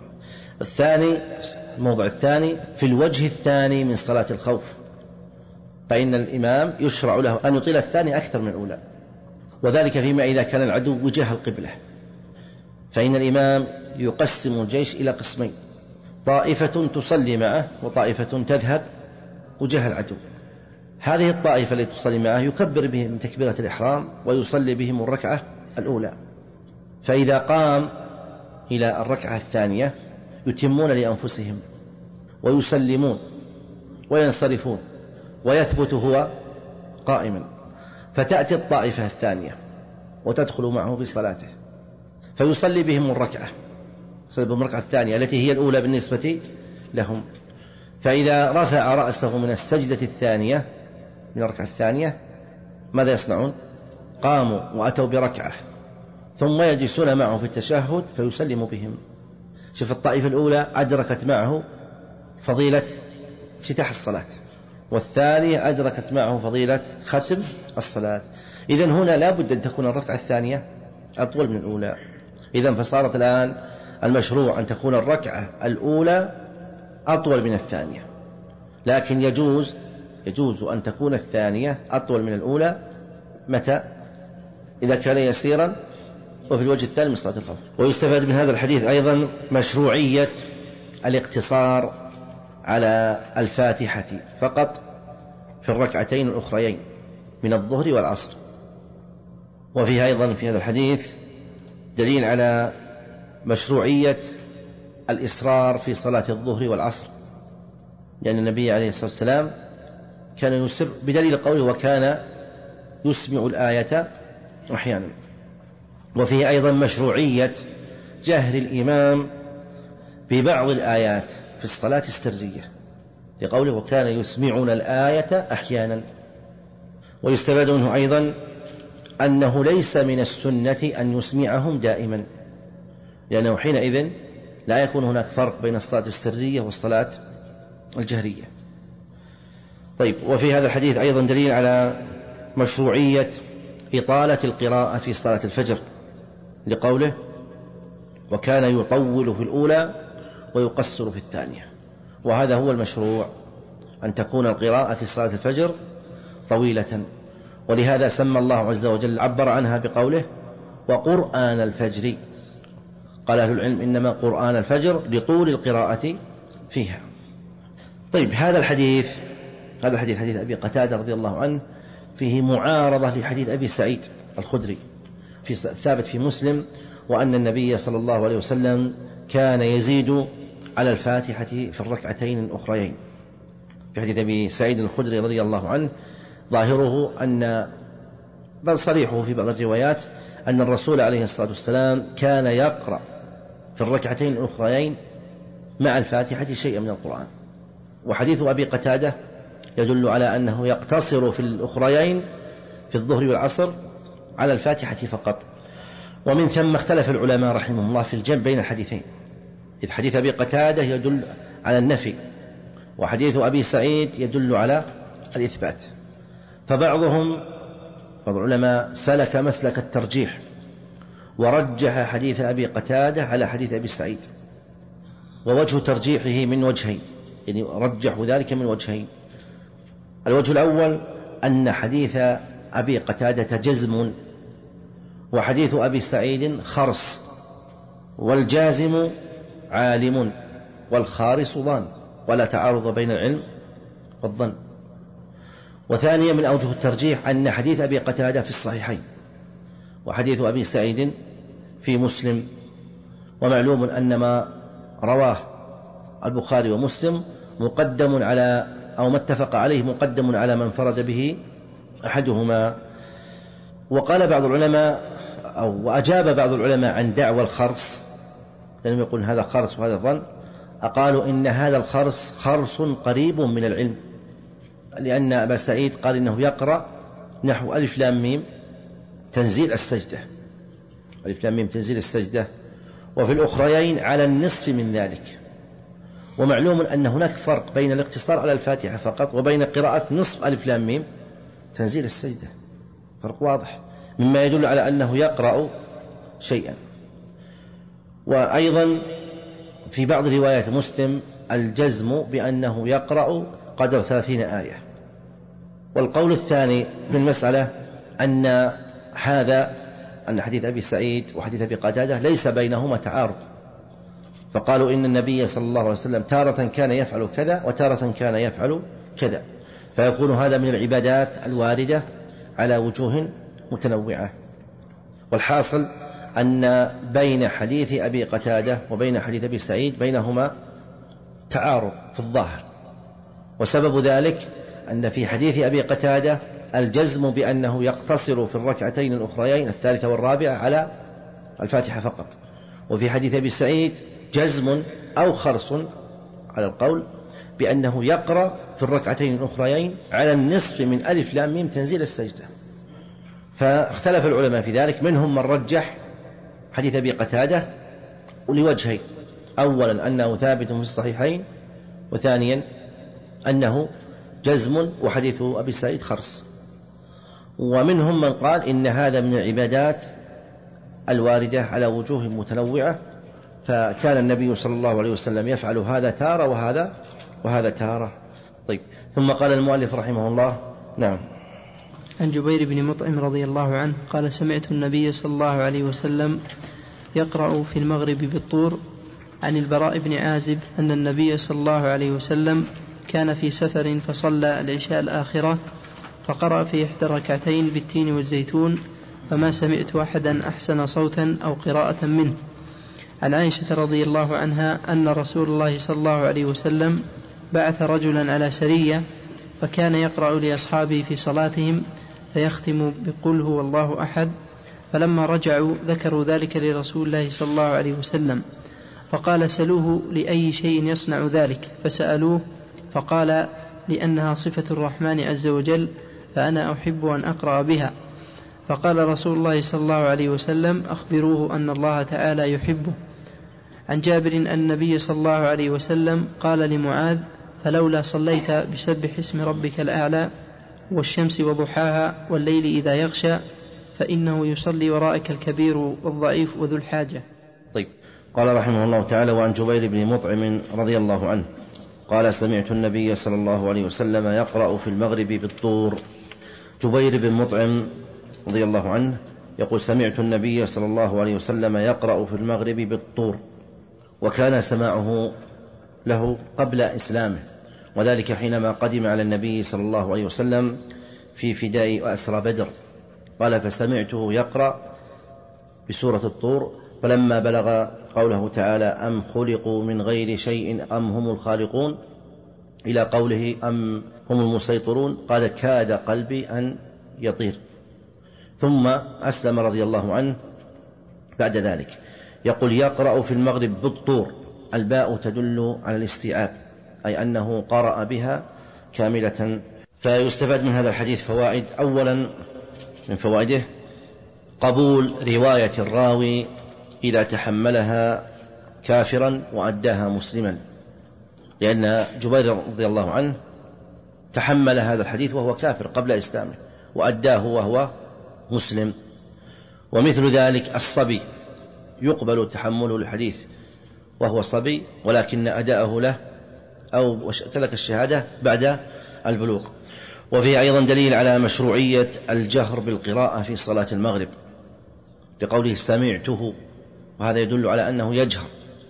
الموضع الثاني في الوجه الثاني من صلاة الخوف، فإن الإمام يشرع له أن يطيل الثاني أكثر من الأولى، وذلك فيما إذا كان العدو وجه القبلة، فإن الإمام يقسم الجيش إلى قسمين، طائفة تصلي معه وطائفة تذهب وجه العدو. هذه الطائفة التي تصلي معه يكبر بهم من تكبيرة الإحرام ويصلي بهم الركعة الأولى، فإذا قام إلى الركعة الثانية يتمون لأنفسهم ويسلمون وينصرفون ويثبت هو قائما، فتأتي الطائفة الثانية وتدخل معه في صلاته فيصلي بهم الركعة الثانية التي هي الأولى بالنسبة لهم. فإذا رفع رأسه من السجدة الثانية من الركعة الثانية ماذا يصنعون؟ قاموا وأتوا بركعة ثم يجلسون معه في التشهد فيسلم بهم. شوف، الطائفة الأولى أدركت معه فضيلة افتتاح الصلاة، والثانية أدركت معه فضيلة ختم الصلاة. إذن هنا لا بد أن تكون الركعة الثانية أطول من الأولى. إذن فصارت الآن المشروع أن تكون الركعة الأولى أطول من الثانية، لكن يجوز أن تكون الثانية أطول من الأولى متى؟ إذا كان يسيرا وفي الوجه الثاني من صلاة الخوف. ويستفاد من هذا الحديث أيضا مشروعية الاقتصار على الفاتحة فقط في الركعتين الأخريين من الظهر والعصر. وفيه أيضا في هذا الحديث دليل على مشروعية الإصرار في صلاة الظهر والعصر، لأن النبي عليه الصلاة والسلام كان يسر بدليل قوله وكان يسمع الآية أحيانا. وفيه أيضا مشروعية جهر الإمام ببعض الآيات في الصلاة السرية لقوله وكان يسمعنا الآية أحيانا. ويستفاد منه أيضا أنه ليس من السنة أن يسمعهم دائما، لأنه حينئذ لا يكون هناك فرق بين الصلاة السرية والصلاة الجهرية. طيب، وفي هذا الحديث أيضا دليل على مشروعية إطالة القراءة في صلاة الفجر لقوله وكان يطول في الأولى ويقصر في الثانية، وهذا هو المشروع، أن تكون القراءة في صلاة الفجر طويلة. ولهذا سمى الله عز وجل عبر عنها بقوله وقرآن الفجر. قال أهل العلم إنما قرآن الفجر لطول القراءة فيها. طيب، هذا الحديث حديث أبي قتادة رضي الله عنه فيه معارضة لحديث أبي سعيد الخدري ثابت في مسلم، وأن النبي صلى الله عليه وسلم كان يزيد على الفاتحة في الركعتين الأخريين. في حديث أبي سعيد الخدري رضي الله عنه ظاهره بل صريحه في بعض الروايات أن الرسول عليه الصلاة والسلام كان يقرأ في الركعتين الأخريين مع الفاتحة شيئا من القرآن. وحديث أبي قتادة يدل على أنه يقتصر في الأخريين في الظهر والعصر على الفاتحة فقط. ومن ثم اختلف العلماء رحمهم الله في الجمع بين الحديثين، إذ حديث أبي قتادة يدل على النفي وحديث أبي سعيد يدل على الإثبات. فبعض العلماء سلك مسلك الترجيح ورجح حديث أبي قتادة على حديث أبي سعيد، ووجه ترجيحه من وجهين، يعني رجحوا ذلك من وجهين. الوجه الأول أن حديث أبي قتادة جزم وحديث أبي سعيد خرص، والجازم عالم والخارص ظان، ولا تعارض بين العلم والظن. وثانيا من أوجه الترجيح أن حديث أبي قتادة في الصحيحين وحديث أبي سعيد في مسلم، ومعلوم أن ما رواه البخاري ومسلم مقدم على أو ما اتفق عليه مقدم على من فرد به أحدهما. وقال بعض العلماء وأجاب بعض العلماء عن دعوى الخرص، لأنهم يقولون هذا خرص وهذا ظن، أقالوا إن هذا الخرص خرص قريب من العلم، لأن أبا سعيد قال إنه يقرأ نحو ألف لام ميم تنزيل السجدة، ألف لام ميم تنزيل السجدة، وفي الأخريين على النصف من ذلك. ومعلوم أن هناك فرق بين الاقتصار على الفاتحة فقط وبين قراءة نصف ألف لام ميم تنزيل السجدة، فرق واضح مما يدل على أنه يقرأ شيئا. وأيضا في بعض روايات مسلم الجزم بأنه يقرأ قدر 30 آية. والقول الثاني في المسألة أن حديث أبي سعيد وحديث أبي قتادة ليس بينهما تعارض، فقالوا إن النبي صلى الله عليه وسلم تارة كان يفعل كذا وتارة كان يفعل كذا، فيكون هذا من العبادات الواردة على وجوه متنوعة. والحاصل أن بين حديث أبي قتادة وبين حديث أبي سعيد بينهما تعارض في الظاهر، وسبب ذلك أن في حديث أبي قتادة الجزم بأنه يقتصر في الركعتين الأخريين الثالثة والرابعة على الفاتحة فقط، وفي حديث أبي سعيد جزم أو خرص على القول بأنه يقرأ في الركعتين الأخريين على النصف من ألف لام ميم تنزيل السجدة. فاختلف العلماء في ذلك، منهم من رجح حديث أبي قتادة لوجهين: أولا أنه ثابت في الصحيحين، وثانيا أنه جزم وحديث أبي سعيد خرص. ومنهم من قال إن هذا من العبادات الواردة على وجوه متنوعة، فكان النبي صلى الله عليه وسلم يفعل هذا تارة وهذا تارة. طيب، ثم قال المؤلف رحمه الله: نعم. عن جبير بن مطعم رضي الله عنه قال: سمعت النبي صلى الله عليه وسلم يقرأ في المغرب بالطور. عن البراء بن عازب أن النبي صلى الله عليه وسلم كان في سفر فصلى العشاء الآخرة فقرأ في إحدى الركعتين بالتين والزيتون، فما سمعت أحدا أحسن صوتا أو قراءة منه. عن عائشة رضي الله عنها أن رسول الله صلى الله عليه وسلم بعث رجلا على سرية فكان يقرأ لأصحابه في صلاتهم فيختم بقل هو الله أحد، فلما رجعوا ذكروا ذلك لرسول الله صلى الله عليه وسلم فقال: سلوه لأي شيء يصنع ذلك؟ فسألوه فقال: لأنها صفة الرحمن عز وجل، فأنا أحب أن أقرأ بها. فقال رسول الله صلى الله عليه وسلم: أخبروه أن الله تعالى يحبه. عن جابر أن النبي صلى الله عليه وسلم قال لمعاذ: فلولا صليت بسبح اسم ربك الأعلى والشمس وضحاها والليل إذا يغشى، فإنه يصلي ورائك الكبير والضعيف وذو الحاجة. طيب، قال رحمه الله تعالى: وعن جبير بن مطعم رضي الله عنه قال: سمعت النبي صلى الله عليه وسلم يقرأ في المغرب بالطور. جبير بن مطعم رضي الله عنه يقول: سمعت النبي صلى الله عليه وسلم يقرأ في المغرب بالطور، وكان سماعه له قبل إسلامه، وذلك حينما قدم على النبي صلى الله عليه وسلم في فداء وأسرى بدر. قال: فسمعته يقرأ بسورة الطور، فلما بلغ قوله تعالى: أم خلقوا من غير شيء أم هم الخالقون، إلى قوله أم هم المسيطرون، قال: كاد قلبي أن يطير. ثم أسلم رضي الله عنه بعد ذلك. يقول: يقرأ في المغرب بالطور، الباء تدل على الاستيعاب، أي أنه قرأ بها كاملة. فيستفاد من هذا الحديث فوائد. أولا من فوائده قبول رواية الراوي إذا تحملها كافرا وأداها مسلما، لأن جبير رضي الله عنه تحمل هذا الحديث وهو كافر قبل إسلامه وأداه وهو مسلم. ومثل ذلك الصبي يقبل تحمله الحديث وهو صبي ولكن أداءه له أو ترك الشهادة بعد البلوغ. وفيه أيضا دليل على مشروعية الجهر بالقراءة في صلاة المغرب لقوله: سمعته، وهذا يدل على أنه يجهر،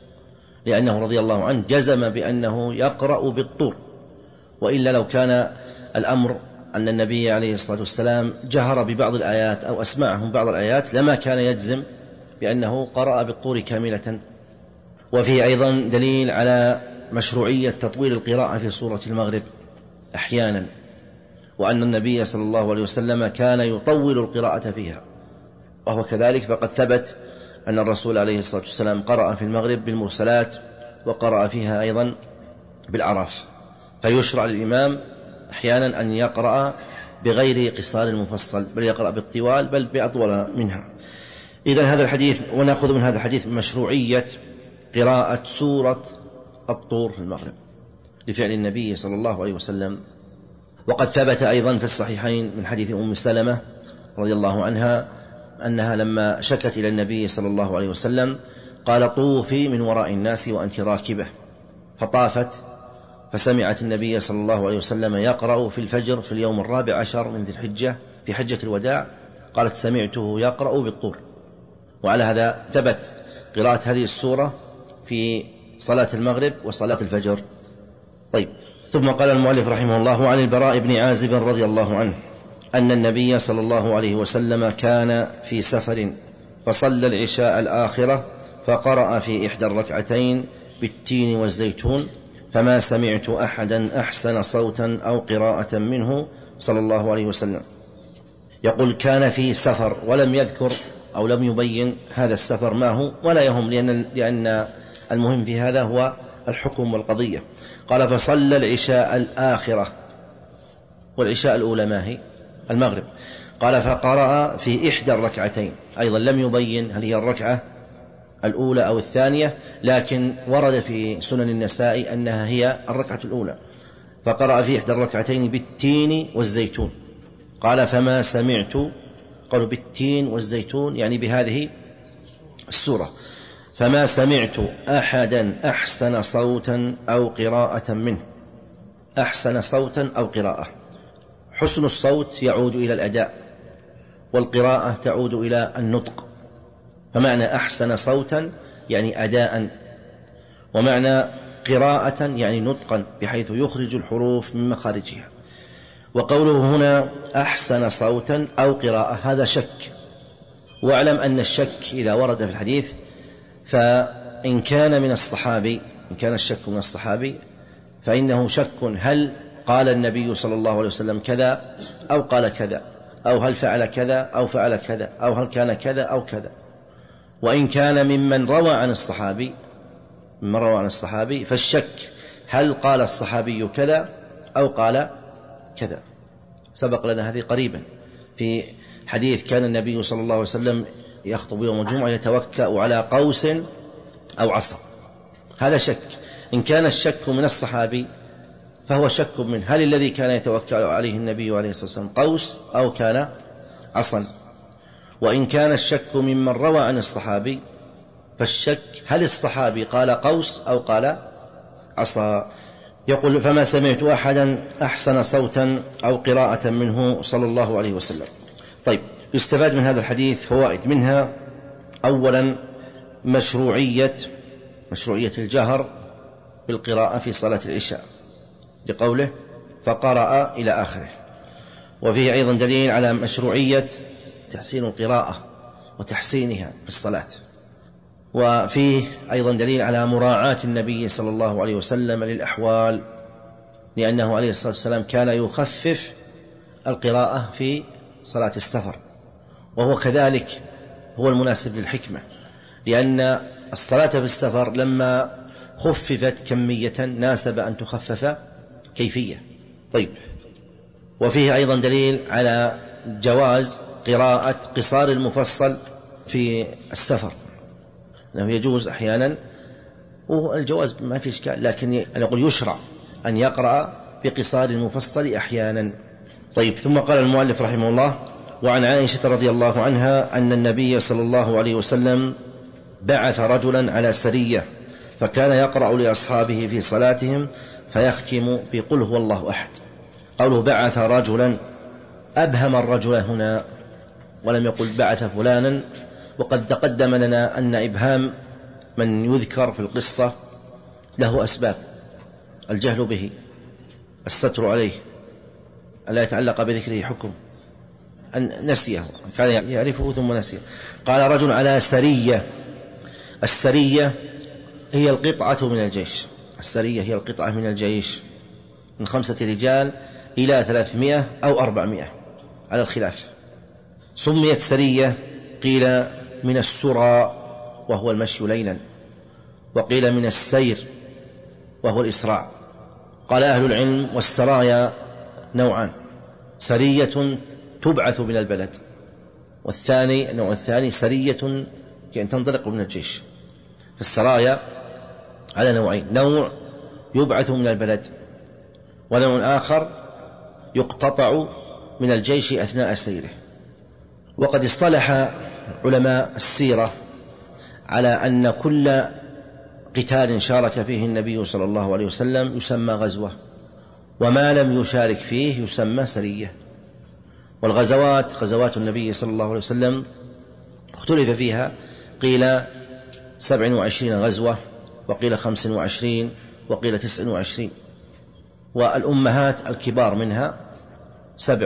لأنه رضي الله عنه جزم بأنه يقرأ بالطور، وإلا لو كان الأمر أن النبي عليه الصلاة والسلام جهر ببعض الآيات أو أسمعهم بعض الآيات لما كان يجزم بأنه قرأ بالطور كاملة. وفيه أيضا دليل على مشروعية تطويل القراءة في سورة المغرب أحيانا، وأن النبي صلى الله عليه وسلم كان يطول القراءة فيها، وهو كذلك. فقد ثبت أن الرسول عليه الصلاة والسلام قرأ في المغرب بالمرسلات وقرأ فيها أيضا بالأعراف، فيشرع للإمام أحيانا أن يقرأ بغير قصار المفصل، بل يقرأ بالطوال بل بأطول منها. إذن هذا الحديث، ونأخذ من هذا الحديث مشروعية قراءة سورة الطور في المغرب لفعل النبي صلى الله عليه وسلم. وقد ثبت أيضا في الصحيحين من حديث أم سلمة رضي الله عنها أنها لما شكت إلى النبي صلى الله عليه وسلم قال: طوفي من وراء الناس وأنت راكبة، فطافت فسمعت النبي صلى الله عليه وسلم يقرأ في الفجر في اليوم 14 من ذي الحجة في حجة الوداع، قالت: سمعته يقرأ بالطور. وعلى هذا ثبت قراءة هذه السورة في صلاة المغرب وصلاة الفجر. طيب، ثم قال المؤلف رحمه الله: عن البراء بن عازب رضي الله عنه أن النبي صلى الله عليه وسلم كان في سفر فصلى العشاء الآخرة فقرأ في إحدى الركعتين بالتين والزيتون، فما سمعت أحدا أحسن صوتا أو قراءة منه صلى الله عليه وسلم. يقول كان في سفر، ولم يذكر أو لم يبين هذا السفر ما هو، ولا يهم، لأن المهم في هذا هو الحكم والقضية. قال: فصلى العشاء الآخرة، والعشاء الأولى ما هي؟ المغرب. قال: فقرأ في إحدى الركعتين، أيضا لم يبين هل هي الركعة الأولى أو الثانية، لكن ورد في سنن النساء أنها هي الركعة الأولى. فقرأ في إحدى الركعتين بالتين والزيتون. قال: فما سمعت، قالوا بالتين والزيتون يعني بهذه السورة، فما سمعت أحدا أحسن صوتا أو قراءة منه. أحسن صوتا أو قراءة، حسن الصوت يعود إلى الأداء، والقراءة تعود إلى النطق. فمعنى أحسن صوتا يعني أداء، ومعنى قراءة يعني نطقا بحيث يخرج الحروف من مخارجها. وقوله هنا أحسن صوتا أو قراءة هذا شك، واعلم أن الشك إذا ورد في الحديث فإن كان من الصحابي، إن كان الشك من الصحابي فإنه شك هل قال النبي صلى الله عليه وسلم كذا أو قال كذا، أو هل فعل كذا أو فعل كذا، أو هل كان كذا أو كذا. وإن كان ممن روى عن الصحابي فالشك هل قال الصحابي كذا أو قال كذا. سبق لنا هذه قريبا في حديث كان النبي صلى الله عليه وسلم يخطب يوم الجمعة يتوكأ على قوس أو عصا، هذا شك. إن كان الشك من الصحابي فهو شك من هل الذي كان يتوكأ عليه النبي عليه الصلاة والسلام قوس أو كان عصا. وإن كان الشك ممن روى عن الصحابي فالشك هل الصحابي قال قوس أو قال عصا. يقول: فما سمعت أحدا أحسن صوتا أو قراءة منه صلى الله عليه وسلم. طيب، يستفاد من هذا الحديث فوائد، منها أولا مشروعية الجهر بالقراءة في صلاة العشاء لقوله فقرأ إلى آخره. وفيه أيضا دليل على مشروعية تحسين القراءة وتحسينها في الصلاة. وفيه أيضا دليل على مراعاة النبي صلى الله عليه وسلم للأحوال، لأنه عليه الصلاة والسلام كان يخفف القراءة في صلاة السفر، وهو كذلك هو المناسب للحكمة، لأن الصلاة في السفر لما خففت كمية ناسب أن تخفف كيفية. طيب، وفيه أيضا دليل على جواز قراءة قصار المفصل في السفر، أنه يجوز أحيانا، والجواز ما في إشكال، لكن نقول يشرع أن يقرأ بقصار المفصل أحيانا. طيب، ثم قال المؤلف رحمه الله: وعن عائشة رضي الله عنها أن النبي صلى الله عليه وسلم بعث رجلا على سرية، فكان يقرأ لأصحابه في صلاتهم فيختم بقل هو الله أحد. قوله بعث رجلا أبهم الرجل هنا ولم يقل بعث فلانا، وقد تقدم لنا أن إبهام من يذكر في القصة له أسباب: الجهل به، الستر عليه، ألا يتعلق بذكره حكم، أن نسيه، كان يعرفه ثم نسيه. قال رجل على سرية. السرية هي القطعة من الجيش، السرية هي القطعة من الجيش من 5 رجال إلى 300 أو 400 على الخلاف. سميت سرية قيل من السرى وهو المشي ليلا، وقيل من السير وهو الإسراع. قال أهل العلم: والسرايا نوعان: سرية تبعث من البلد، والثاني النوع الثاني سرية يعني تنطلق من الجيش. في السرايا على نوعين: نوع يبعث من البلد، ونوع آخر يقتطع من الجيش أثناء سيره. وقد اصطلح علماء السيرة على أن كل قتال شارك فيه النبي صلى الله عليه وسلم يسمى غزوة، وما لم يشارك فيه يسمى سرية. والغزوات غزوات النبي صلى الله عليه وسلم اختلف فيها، قيل 27 غزوة، وقيل 25، وقيل 29. والأمهات الكبار منها 7: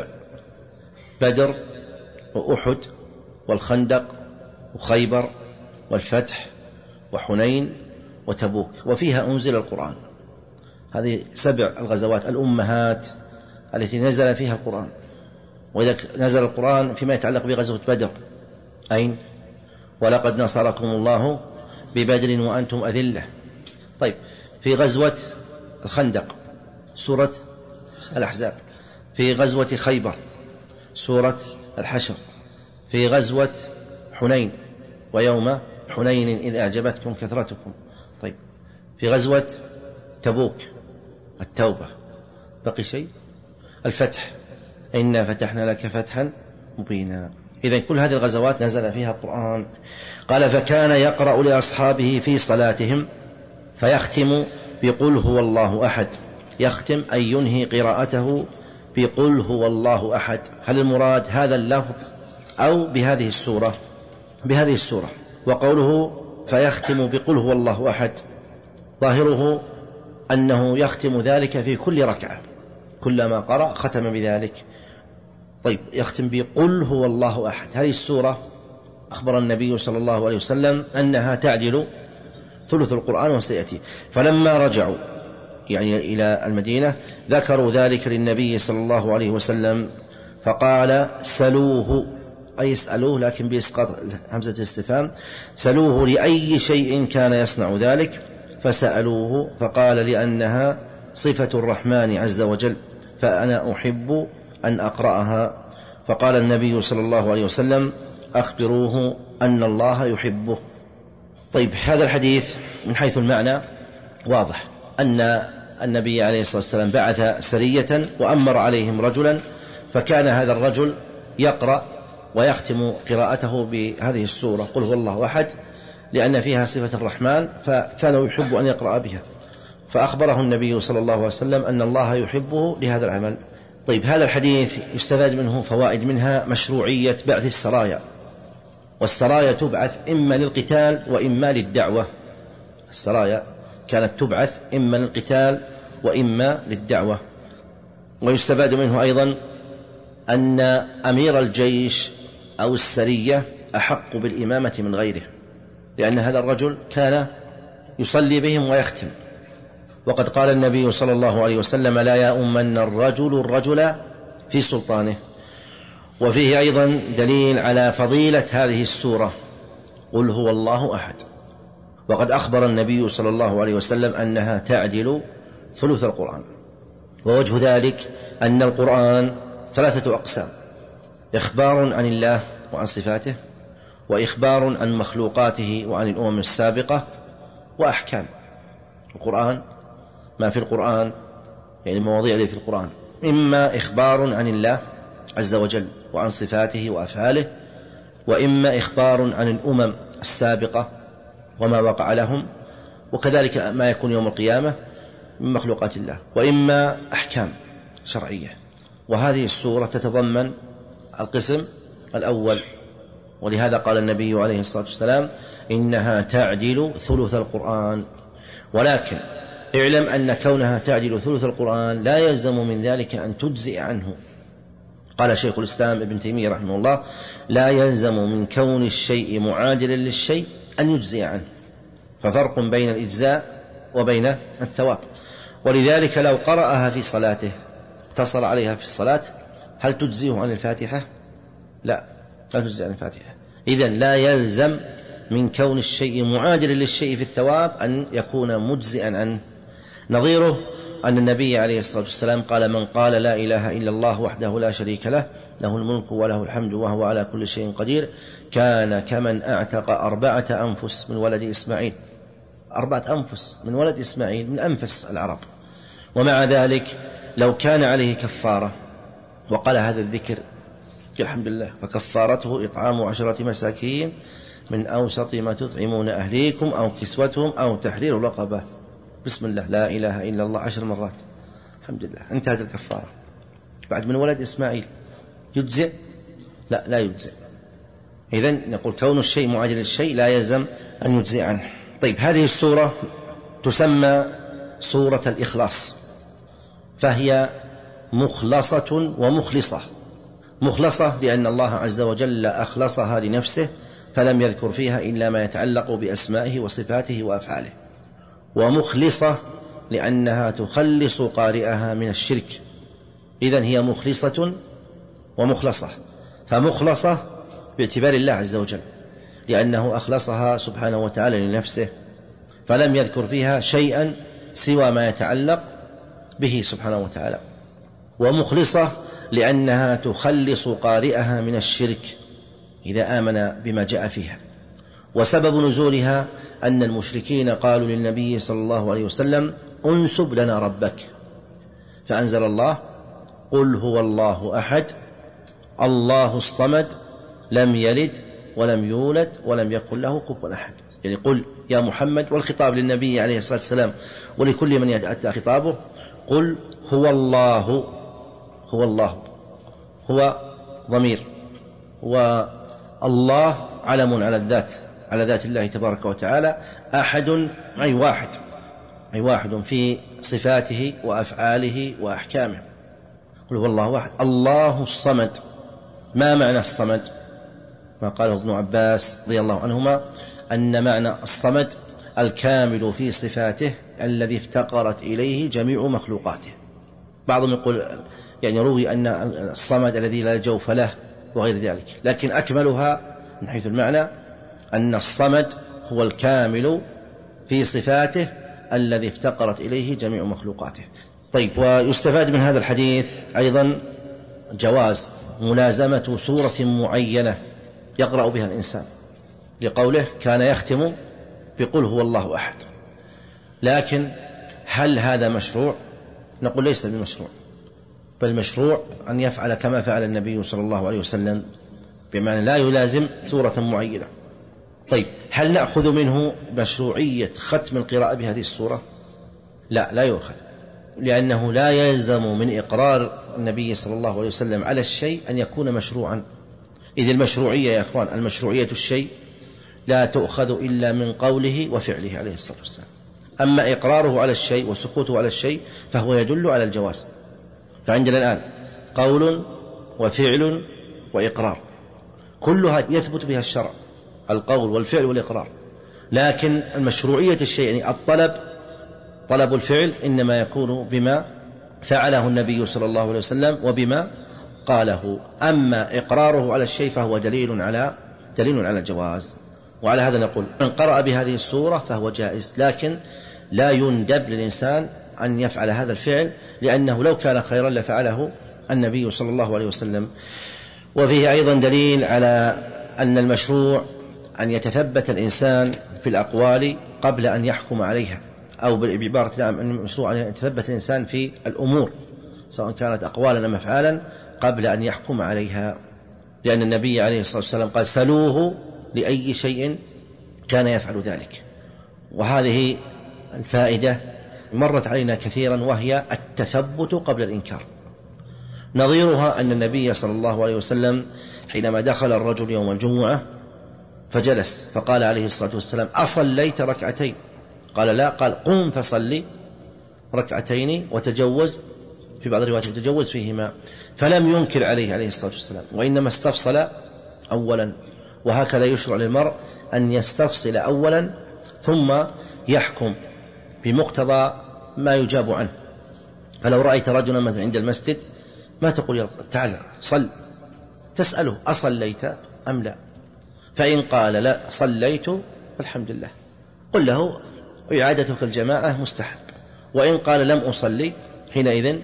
بدر وأحد والخندق وخيبر والفتح وحنين وتبوك، وفيها أنزل القرآن. هذه 7 الغزوات الأمهات التي نزل فيها القرآن. وإذا نزل القرآن فيما يتعلق بغزوة بدر أين؟ ولقد نصركم الله ببدر وأنتم أذلة. طيب، في غزوة الخندق سورة الأحزاب، في غزوة خيبر سورة الحشر، في غزوة حنين ويوم حنين إذ أعجبتكم كثرتكم. طيب، في غزوة تبوك التوبة. بقي شيء؟ الفتح، إنا فتحنا لك فتحا مبينا. إذن كل هذه الغزوات نزل فيها القرآن. قال: فكان يقرأ لأصحابه في صلاتهم فيختم بقل هو الله أحد. يختم أي ينهي قراءته بقل هو الله أحد. هل المراد هذا اللفظ أو بهذه السورة؟ بهذه السورة. وقوله فيختم بقل هو الله أحد ظاهره أنه يختم ذلك في كل ركعة، كلما قرأ ختم بذلك. طيب، يختم بقل هو الله أحد. هذه السورة أخبر النبي صلى الله عليه وسلم أنها تعدل ثلث القرآن وسيأتي. فلما رجعوا يعني إلى المدينة ذكروا ذلك للنبي صلى الله عليه وسلم، فقال: سلوه، أي اسألوه لكن بإسقاط همزة الاستفهام، سلوه لأي شيء كان يصنع ذلك. فسألوه فقال: لأنها صفة الرحمن عز وجل، فأنا أحب أن أقرأها. فقال النبي صلى الله عليه وسلم: أخبروه أن الله يحبه. طيب، هذا الحديث من حيث المعنى واضح، أن النبي عليه الصلاة والسلام بعث سرية وأمر عليهم رجلا، فكان هذا الرجل يقرأ ويختم قراءته بهذه السورة قل هو الله أحد، لأن فيها صفة الرحمن، فكان يحب أن يقرأ بها، فأخبره النبي صلى الله عليه وسلم أن الله يحبه لهذا العمل. طيب، هذا الحديث يستفاد منه فوائد، منها مشروعية بعث السرايا، والسرايا تبعث إما للقتال وإما للدعوة. السرايا كانت تبعث إما للقتال وإما للدعوة. ويستفاد منه أيضا أن أمير الجيش أو السرية أحق بالإمامة من غيره، لأن هذا الرجل كان يصلي بهم ويختم. وقد قال النبي صلى الله عليه وسلم: لا يؤمن الرجل في سلطانه. وفيه أيضا دليل على فضيلة هذه السورة قل هو الله أحد. وقد أخبر النبي صلى الله عليه وسلم أنها تعدل ثلث القرآن. ووجه ذلك أن القرآن 3 أقسام: إخبار عن الله وعن صفاته، وإخبار عن مخلوقاته وعن الأمم السابقة، وأحكام. القرآن ما في القرآن يعني المواضيع اللي في القرآن إما إخبار عن الله عز وجل وعن صفاته وأفعاله، وإما إخبار عن الأمم السابقة وما وقع لهم، وكذلك ما يكون يوم القيامة من مخلوقات الله، وإما أحكام شرعية. وهذه السورة تتضمن القسم الأول، ولهذا قال النبي عليه الصلاة والسلام: إنها تعدل ثلث القرآن. ولكن اعلم أن كونها تعدل ثلث القرآن لا يلزم من ذلك أن تجزئ عنه. قال شيخ الإسلام ابن تيمية رحمه الله: لا يلزم من كون الشيء معادلا للشيء أن يجزئ عنه، ففرق بين الإجزاء وبين الثواب. ولذلك لو قرأها في صلاته اقتصر عليها في الصلاة، هل تجزئه عن الفاتحة؟ لا تجزئ عن الفاتحة. إذن لا يلزم من كون الشيء معادلا للشيء في الثواب أن يكون مجزئا عنه. نظيره أن النبي عليه الصلاة والسلام قال: من قال لا إله إلا الله وحده لا شريك له، له الملك وله الحمد وهو على كل شيء قدير، كان كمن أعتق 4 أنفس من ولد إسماعيل. 4 أنفس من ولد إسماعيل، من أنفس العرب. ومع ذلك لو كان عليه كفارة وقال هذا الذكر الحمد لله، فكفارته إطعام 10 مساكين من أوسط ما تطعمون أهليكم أو كسوتهم أو تحرير رقبة. بسم الله لا إله إلا الله 10 مرات، الحمد لله، انتهت الكفارة. بعد من ولد إسماعيل يجزئ؟ لا يجزئ. إذن نقول كون الشيء معادل للشيء لا يلزم أن يجزئ عنه. طيب، هذه السورة تسمى سورة الإخلاص، فهي مخلصة ومخلصة. مخلصة لأن الله عز وجل أخلصها لنفسه، فلم يذكر فيها إلا ما يتعلق بأسمائه وصفاته وأفعاله. ومخلصة لأنها تخلص قارئها من الشرك. إذن هي مخلصة ومخلصة. فمخلصة باعتبار الله عز وجل، لأنه أخلصها سبحانه وتعالى لنفسه، فلم يذكر فيها شيئا سوى ما يتعلق به سبحانه وتعالى. ومخلصة لأنها تخلص قارئها من الشرك إذا آمن بما جاء فيها. وسبب نزولها أن المشركين قالوا للنبي صلى الله عليه وسلم: انسب لنا ربك، فأنزل الله: قل هو الله أحد الله الصمد لم يلد ولم يولد ولم يكن له كفوا أحد. يعني قل يا محمد، والخطاب للنبي عليه الصلاة والسلام ولكل من يتأتى خطابه: قل هو الله. هو الله، هو ضمير، والله علم على الذات، على ذات الله تبارك وتعالى. أحد أي واحد، أي واحد في صفاته وأفعاله وأحكامه. قل هو الله واحد. الله الصمد. ما معنى الصمد؟ ما قاله ابن عباس رضي الله عنهما أن معنى الصمد الكامل في صفاته الذي افتقرت إليه جميع مخلوقاته. بعضهم يقول يعني روي أن الصمد الذي لا جوف له وغير ذلك، لكن أكملها من حيث المعنى أن الصمد هو الكامل في صفاته الذي افتقرت إليه جميع مخلوقاته. طيب، ويستفاد من هذا الحديث أيضا جواز ملازمة سورة معينة يقرأ بها الإنسان، لقوله: كان يختم بقل هو الله أحد. لكن هل هذا مشروع؟ نقول ليس بمشروع، بل مشروع أن يفعل كما فعل النبي صلى الله عليه وسلم، بمعنى لا يلازم سورة معينة. طيب، هل نأخذ منه مشروعية ختم القراءة بهذه السورة؟ لا يؤخذ، لأنه لا يلزم من إقرار النبي صلى الله عليه وسلم على الشيء أن يكون مشروعا. إذ المشروعية يا أخوان، المشروعية الشيء لا تؤخذ إلا من قوله وفعله عليه الصلاة والسلام. أما إقراره على الشيء وسكوته على الشيء فهو يدل على الجواز. فعندنا الآن قول وفعل وإقرار، كلها يثبت بها الشرع، القول والفعل والإقرار. لكن المشروعية الشيء يعني طلب الفعل إنما يكون بما فعله النبي صلى الله عليه وسلم وبما قاله. أما إقراره على الشيء فهو دليل على الجواز. وعلى هذا نقول من قرأ بهذه السورة فهو جائز، لكن لا يندب للإنسان أن يفعل هذا الفعل، لأنه لو كان خيرا لفعله النبي صلى الله عليه وسلم. وفيه أيضا دليل على أن المشروع أن يتثبت الإنسان في الأقوال قبل أن يحكم عليها، أو بعبارة العام أن المشروع أن يتثبت الإنسان في الأمور سواء كانت أقوالا أم أفعالا قبل أن يحكم عليها، لأن النبي عليه الصلاة والسلام قال: سلوه لأي شيء كان يفعل ذلك. وهذه الفائدة مرت علينا كثيرا، وهي التثبت قبل الإنكار. نظيرها أن النبي صلى الله عليه وسلم حينما دخل الرجل يوم الجمعة فجلس، فقال عليه الصلاة والسلام: أصليت ركعتين؟ قال لا. قال: قم فصلي ركعتين وتجوز، في بعض الروايات تجوز فيهما. فلم ينكر عليه الصلاة والسلام، وإنما استفصل أولا. وهكذا يشرع للمرء أن يستفصل أولا ثم يحكم بمقتضى ما يجاب عنه. فلو رأيت رجلا مثلا عند المسجد ما تقول تعال صل، تسأله: أصليت أم لا؟ فإن قال لا صليت فالحمد لله، قل له: إعادتك الجماعة مستحب، وإن قال لم أصلي حينئذ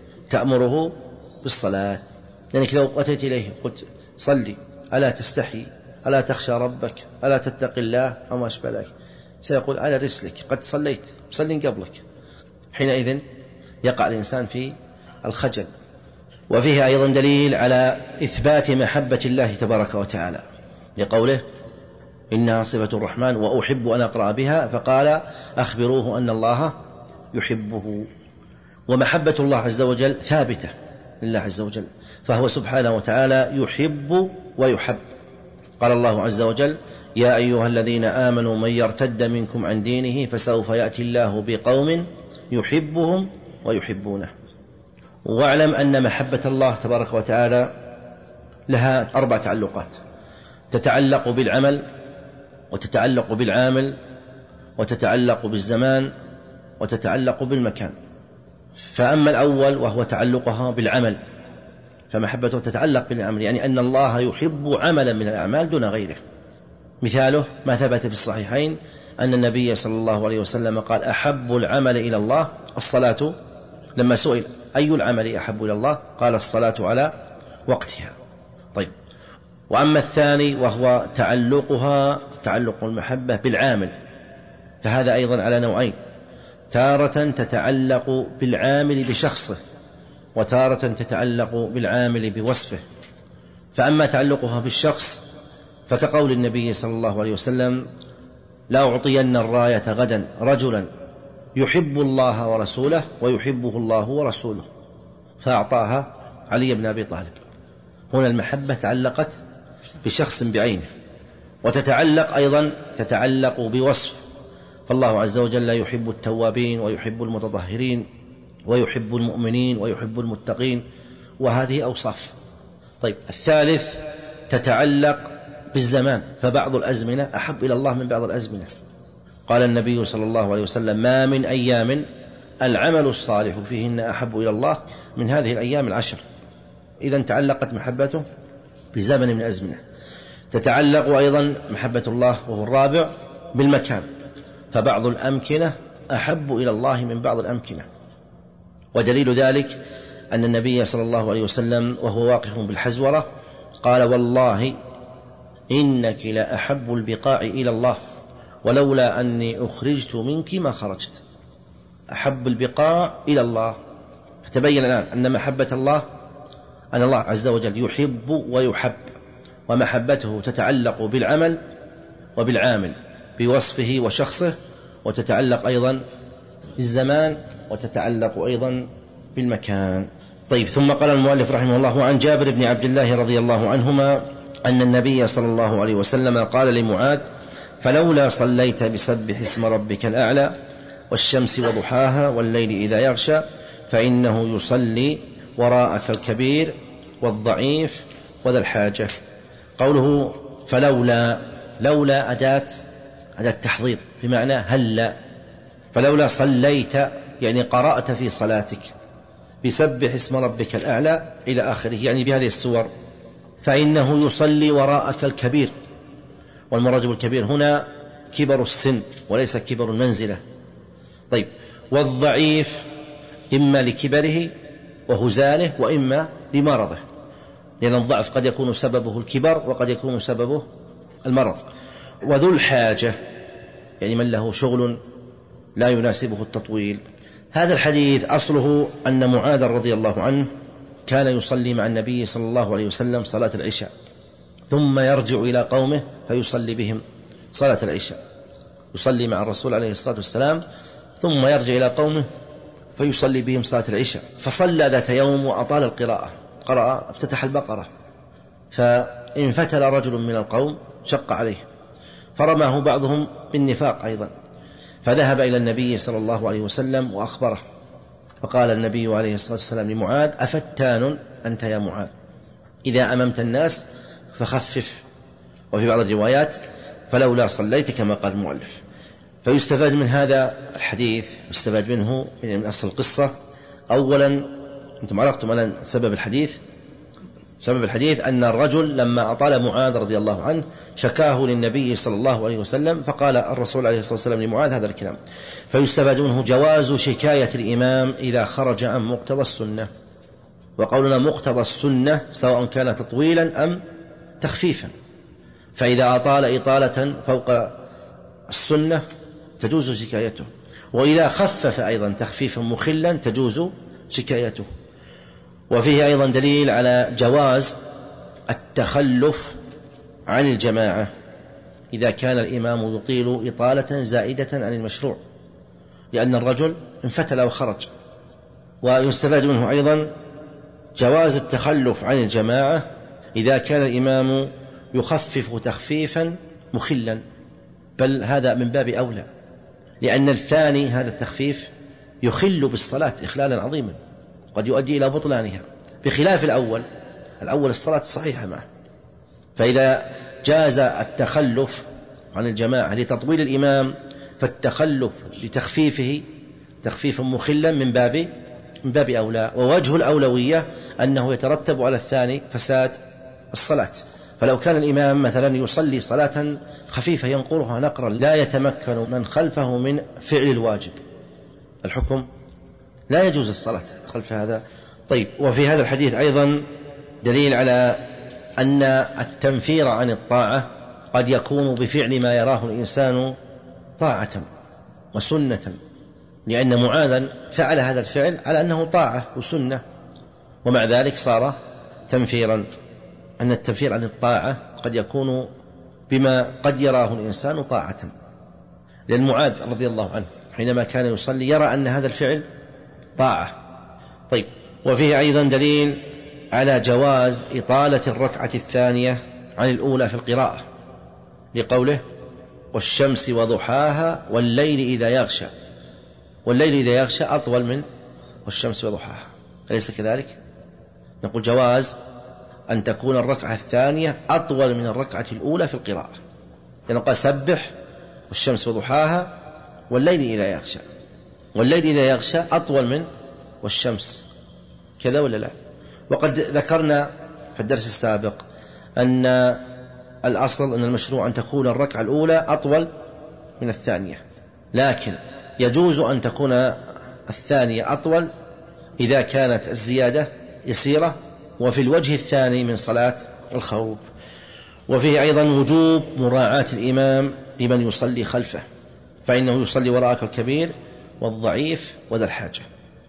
تأمره بالصلاة، لأنك لو أتيت إليه قلت صلي، ألا تستحي، ألا تخشى ربك، ألا تتقي الله أو ما أشبه ذلك، سيقول على رسلك قد صليت، صلي قبلك. حينئذ يقع الإنسان في الخجل. وفيه أيضا دليل على إثبات محبة الله تبارك وتعالى لقوله إنها صفة الرحمن وأحب أن أقرأ بها، فقال أخبروه أن الله يحبه. ومحبة الله عز وجل ثابتة لله عز وجل، فهو سبحانه وتعالى يحب ويحب. قال الله عز وجل يا أيها الذين آمنوا من يرتد منكم عن دينه فسوف يأتي الله بقوم يحبهم ويحبونه. واعلم أن محبة الله تبارك وتعالى لها 4 تعلقات، تتعلق بالعمل، وتتعلق بالعامل، وتتعلق بالزمان، وتتعلق بالمكان. فأما الأول وهو تعلقها بالعمل فمحبته تتعلق بالعمل، يعني أن الله يحب عملا من الأعمال دون غيره. مثاله ما ثبت في الصحيحين أن النبي صلى الله عليه وسلم قال أحب العمل إلى الله الصلاة، لما سئل أي العمل أحب إلى الله قال الصلاة على وقتها. طيب، وأما الثاني وهو تعلقها تعلق المحبة بالعامل، فهذا أيضا على نوعين، تارة تتعلق بالعامل بشخصه، وتارة تتعلق بالعامل بوصفه. فأما تعلقها بالشخص فكقول النبي صلى الله عليه وسلم لا أعطين الراية غدا رجلا يحب الله ورسوله ويحبه الله ورسوله، فأعطاها علي بن أبي طالب. هنا المحبة تعلقت بشخص بعينه، وتتعلق أيضا تتعلق بوصف، فالله عز وجل يحب التوابين ويحب المتطهرين ويحب المؤمنين ويحب المتقين، وهذه أوصاف. طيب، الثالث تتعلق بالزمان، فبعض الأزمنة أحب إلى الله من بعض الأزمنة. قال النبي صلى الله عليه وسلم ما من أيام العمل الصالح فيهن أحب إلى الله من هذه الأيام 10. إذن تعلقت محبته بزمن من الأزمنة. تتعلق أيضا محبة الله وهو الرابع بالمكان، فبعض الأمكنة أحب إلى الله من بعض الأمكنة. ودليل ذلك أن النبي صلى الله عليه وسلم وهو واقف بالحزورة قال والله إنك لأحب البقاع إلى الله ولولا أني أخرجت منك ما خرجت. أحب البقاع إلى الله. فتبين الآن أن محبة الله أن الله عز وجل يحب ويحب، ومحبته تتعلق بالعمل وبالعامل بوصفه وشخصه، وتتعلق أيضا بالزمان، وتتعلق أيضا بالمكان. طيب، ثم قال المؤلف رحمه الله عن جابر بن عبد الله رضي الله عنهما أن النبي صلى الله عليه وسلم قال لمعاذ فلولا صليت بسبح اسم ربك الأعلى والشمس وضحاها والليل إذا يغشى فإنه يصلي وراءك الكبير والضعيف وذا الحاجة. قوله فلولا، لولا أداة تحضير بمعنى هلا، فلولا صليت يعني قرأت في صلاتك بسبح اسم ربك الأعلى إلى آخره، يعني بهذه السور، فإنه يصلي وراءك الكبير. والمراد بالكبير هنا كبر السن وليس كبر المنزلة. طيب، والضعيف إما لكبره وهزاله وإما لمرضه، لأن الضعف قد يكون سببه الكبر وقد يكون سببه المرض. وذو الحاجة يعني من له شغل لا يناسبه التطويل. هذا الحديث أصله أن معاذ رضي الله عنه كان يصلي مع النبي صلى الله عليه وسلم صلاة العشاء، ثم يرجع إلى قومه فيصلي بهم صلاة العشاء، يصلي مع الرسول عليه الصلاة والسلام ثم يرجع إلى قومه فيصلي بهم صلاة العشاء. فصلى ذات يوم وأطال القراءة، قرأ افتتح البقرة، فانفتل رجل من القوم شق عليه، فرماه بعضهم بالنفاق أيضا، فذهب إلى النبي صلى الله عليه وسلم وأخبره، فقال النبي عليه الصلاة والسلام لمعاذ أفتان أنت يا معاذ، إذا أممت الناس فخفف. وفي بعض الروايات فلولا صليت كما قال المؤلف. فيستفاد من هذا الحديث، يستفاد منه من أصل القصة. أولا أنتم عرفتم أن سبب الحديث سبب الحديث أن الرجل لما أطال معاذ رضي الله عنه شكاه للنبي صلى الله عليه وسلم، فقال الرسول عليه الصلاة والسلام لمعاذ هذا الكلام. فيستفاد منه جواز شكاية الإمام إذا خرج عن مقتضى السنة. وقولنا مقتضى السنة سواء كان تطويلا أم تخفيفا، فإذا أطال إطالة فوق السنة تجوز شكايته، وإذا خفف أيضا تخفيفا مخلا تجوز شكايته. وفيه أيضا دليل على جواز التخلف عن الجماعة إذا كان الإمام يطيل إطالة زائدة عن المشروع، لأن الرجل انفتل وخرج. ويستفاد منه أيضا جواز التخلف عن الجماعة إذا كان الإمام يخفف تخفيفا مخلا، بل هذا من باب أولى، لأن الثاني هذا التخفيف يخل بالصلاة إخلالا عظيما قد يؤدي إلى بطلانها، بخلاف الأول الصلاة صحيحة معه. فإذا جاز التخلف عن الجماعة لتطويل الإمام فالتخلف لتخفيفه تخفيفا مخلا من باب أولى. ووجه الأولوية أنه يترتب على الثاني فساد الصلاة. فلو كان الإمام مثلا يصلي صلاة خفيفة ينقرها نقرا لا يتمكن من خلفه من فعل الواجب، الحكم لا يجوز الصلاة خلف هذا. طيب، وفي هذا الحديث أيضا دليل على أن التنفير عن الطاعة قد يكون بفعل ما يراه الإنسان طاعة وسنة، لأن معاذا فعل هذا الفعل على أنه طاعة وسنة، ومع ذلك صار تنفيرا. أن التنفير عن الطاعة قد يكون بما قد يراه الإنسان طاعة، لأن معاذ رضي الله عنه حينما كان يصلي يرى أن هذا الفعل طاعة. طيب، وفيه أيضا دليل على جواز إطالة الركعة الثانية عن الأولى في القراءة، لقوله والشمس وضحاها والليل إذا يغشى. والليل إذا يغشى أطول من والشمس وضحاها، أليس كذلك؟ نقول جواز أن تكون الركعة الثانية أطول من الركعة الأولى في القراءة، لأنه قال سبح والشمس وضحاها والليل إذا يغشى. والليل إذا يغشى أطول من والشمس، كذا ولا لا؟ وقد ذكرنا في الدرس السابق أن الأصل أن المشروع أن تكون الركعة الأولى أطول من الثانية، لكن يجوز أن تكون الثانية أطول إذا كانت الزيادة يسيرة وفي الوجه الثاني من صلاة الخوف. وفيه أيضا وجوب مراعاة الإمام لمن يصلي خلفه، فإنه يصلي وراءك الكبير والضعيف وذا الحاجة.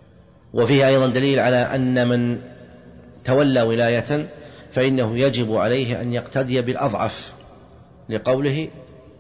وفيه أيضا دليل على أن من تولى ولاية فإنه يجب عليه أن يقتدي بالأضعف، لقوله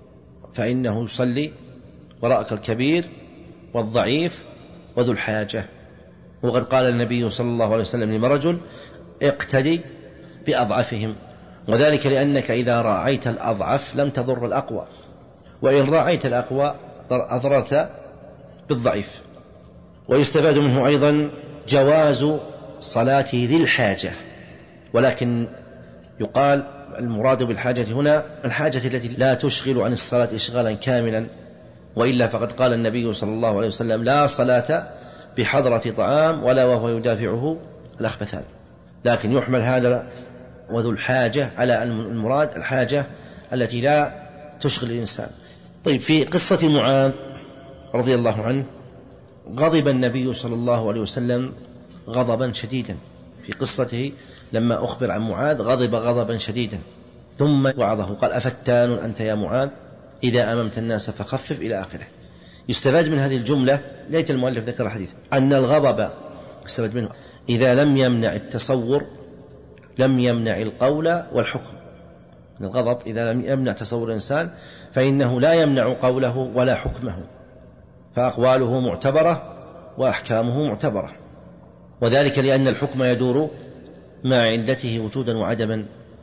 فإنه يصلي وراءك الكبير والضعيف وذو الحاجة. وقد قال النبي صلى الله عليه وسلم لرجل اقتدي بأضعفهم، وذلك لأنك إذا راعيت الأضعف لم تضر الأقوى، وإن راعيت الأقوى أضررت بالضعيف. ويستفاد منه أيضا جواز صلاة ذي الحاجة، ولكن يقال المراد بالحاجة هنا الحاجة التي لا تشغل عن الصلاة إشغالا كاملا، وإلا فقد قال النبي صلى الله عليه وسلم لا صلاة بحضرة طعام ولا وهو يدافعه الأخبثان. لكن يحمل هذا وذو الحاجة على المراد الحاجة التي لا تشغل الإنسان. طيب، في قصة معاذ رضي الله عنه غضب النبي صلى الله عليه وسلم غضبا شديدا. في قصته لما أخبر عن معاذ غضب غضبا شديدا، ثم وعظه قال أفتان أنت يا معاذ إذا أممت الناس فخفف إلى آخره. يستفاد من هذه الجملة، ليت المؤلف ذكر الحديث، أن الغضب يستفاد منه إذا لم يمنع التصور لم يمنع القول والحكم. الغضب إذا لم يمنع تصور الإنسان فإنه لا يمنع قوله ولا حكمه، فأقواله معتبرة وأحكامه معتبرة، وذلك لأن الحكم يدور مع علته وجودا وعدما.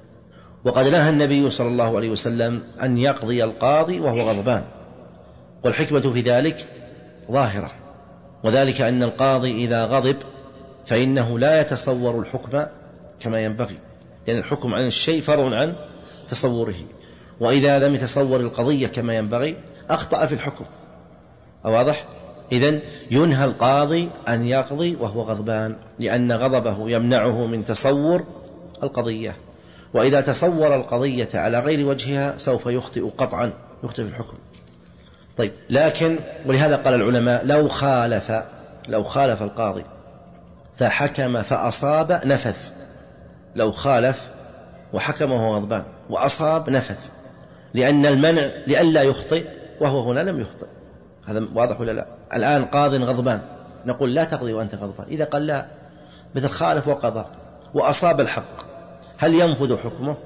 وقد نهى النبي صلى الله عليه وسلم أن يقضي القاضي وهو غضبان، والحكمة في ذلك ظاهرة، وذلك أن القاضي إذا غضب فإنه لا يتصور الحكم كما ينبغي، لأن الحكم عن الشيء فرع عن تصوره، وإذا لم يتصور القضية كما ينبغي أخطأ في الحكم. واضح؟ إذن ينهى القاضي أن يقضي وهو غضبان، لأن غضبه يمنعه من تصور القضية، وإذا تصور القضية على غير وجهها سوف يخطئ قطعا، يخطئ في الحكم. طيب، لكن ولهذا قال العلماء لو خالف القاضي فحكم فأصاب نفذ. لو خالف وحكم وهو غضبان وأصاب نفذ، لأن المنع لئلا يخطئ وهو هنا لم يخطئ. هذا واضح ولا لا؟ الآن قاض غضبان نقول لا تقضي وأنت غضبان. إذا قال لا، مثل خالف وقضى وأصاب الحق، هل ينفذ حكمه؟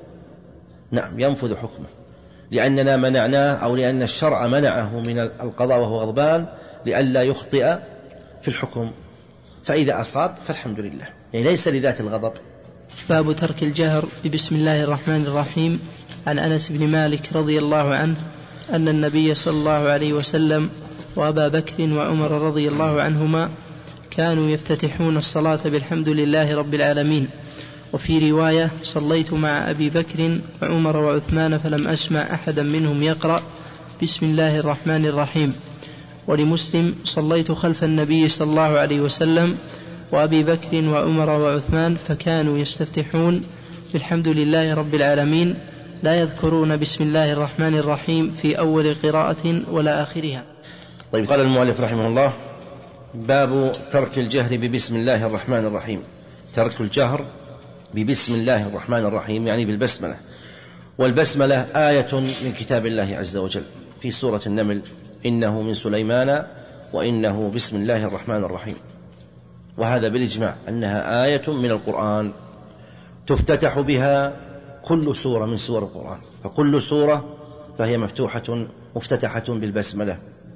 نعم ينفذ حكمه، لأننا منعناه أو لأن الشرع منعه من القضاء وهو غضبان لئلا يخطئ في الحكم. فإذا أصاب فالحمد لله، يعني ليس لذات الغضب. باب ترك الجهر ببسم الله الرحمن الرحيم. عن أنس بن مالك رضي الله عنه أن النبي صلى الله عليه وسلم وأبا بكر وعمر رضي الله عنهما كانوا يفتتحون الصلاة بالحمد لله رب العالمين. وفي رواية: صليت مع أبي بكر وعمر وعثمان فلم أسمع أحدا منهم يقرأ بسم الله الرحمن الرحيم. ولمسلم: صليت خلف النبي صلى الله عليه وسلم وأبي بكر وعمر وعثمان فكانوا يستفتحون بالحمد لله رب العالمين لا يذكرون بسم الله الرحمن الرحيم في أول قراءة ولا آخرها. طيب، قال المؤلف رحمه الله: باب ترك الجهر ببسم الله الرحمن الرحيم. ترك الجهر ببسم الله الرحمن الرحيم يعني بالبسملة. والبسملة آية من كتاب الله عز وجل في سورة النمل: إنه من سليمان وإنه بسم الله الرحمن الرحيم. وهذا بالإجماع أنها آية من القرآن تفتتح بها كل سورة من سور القرآن، فكل سورة فهي مفتتحة بالبسملة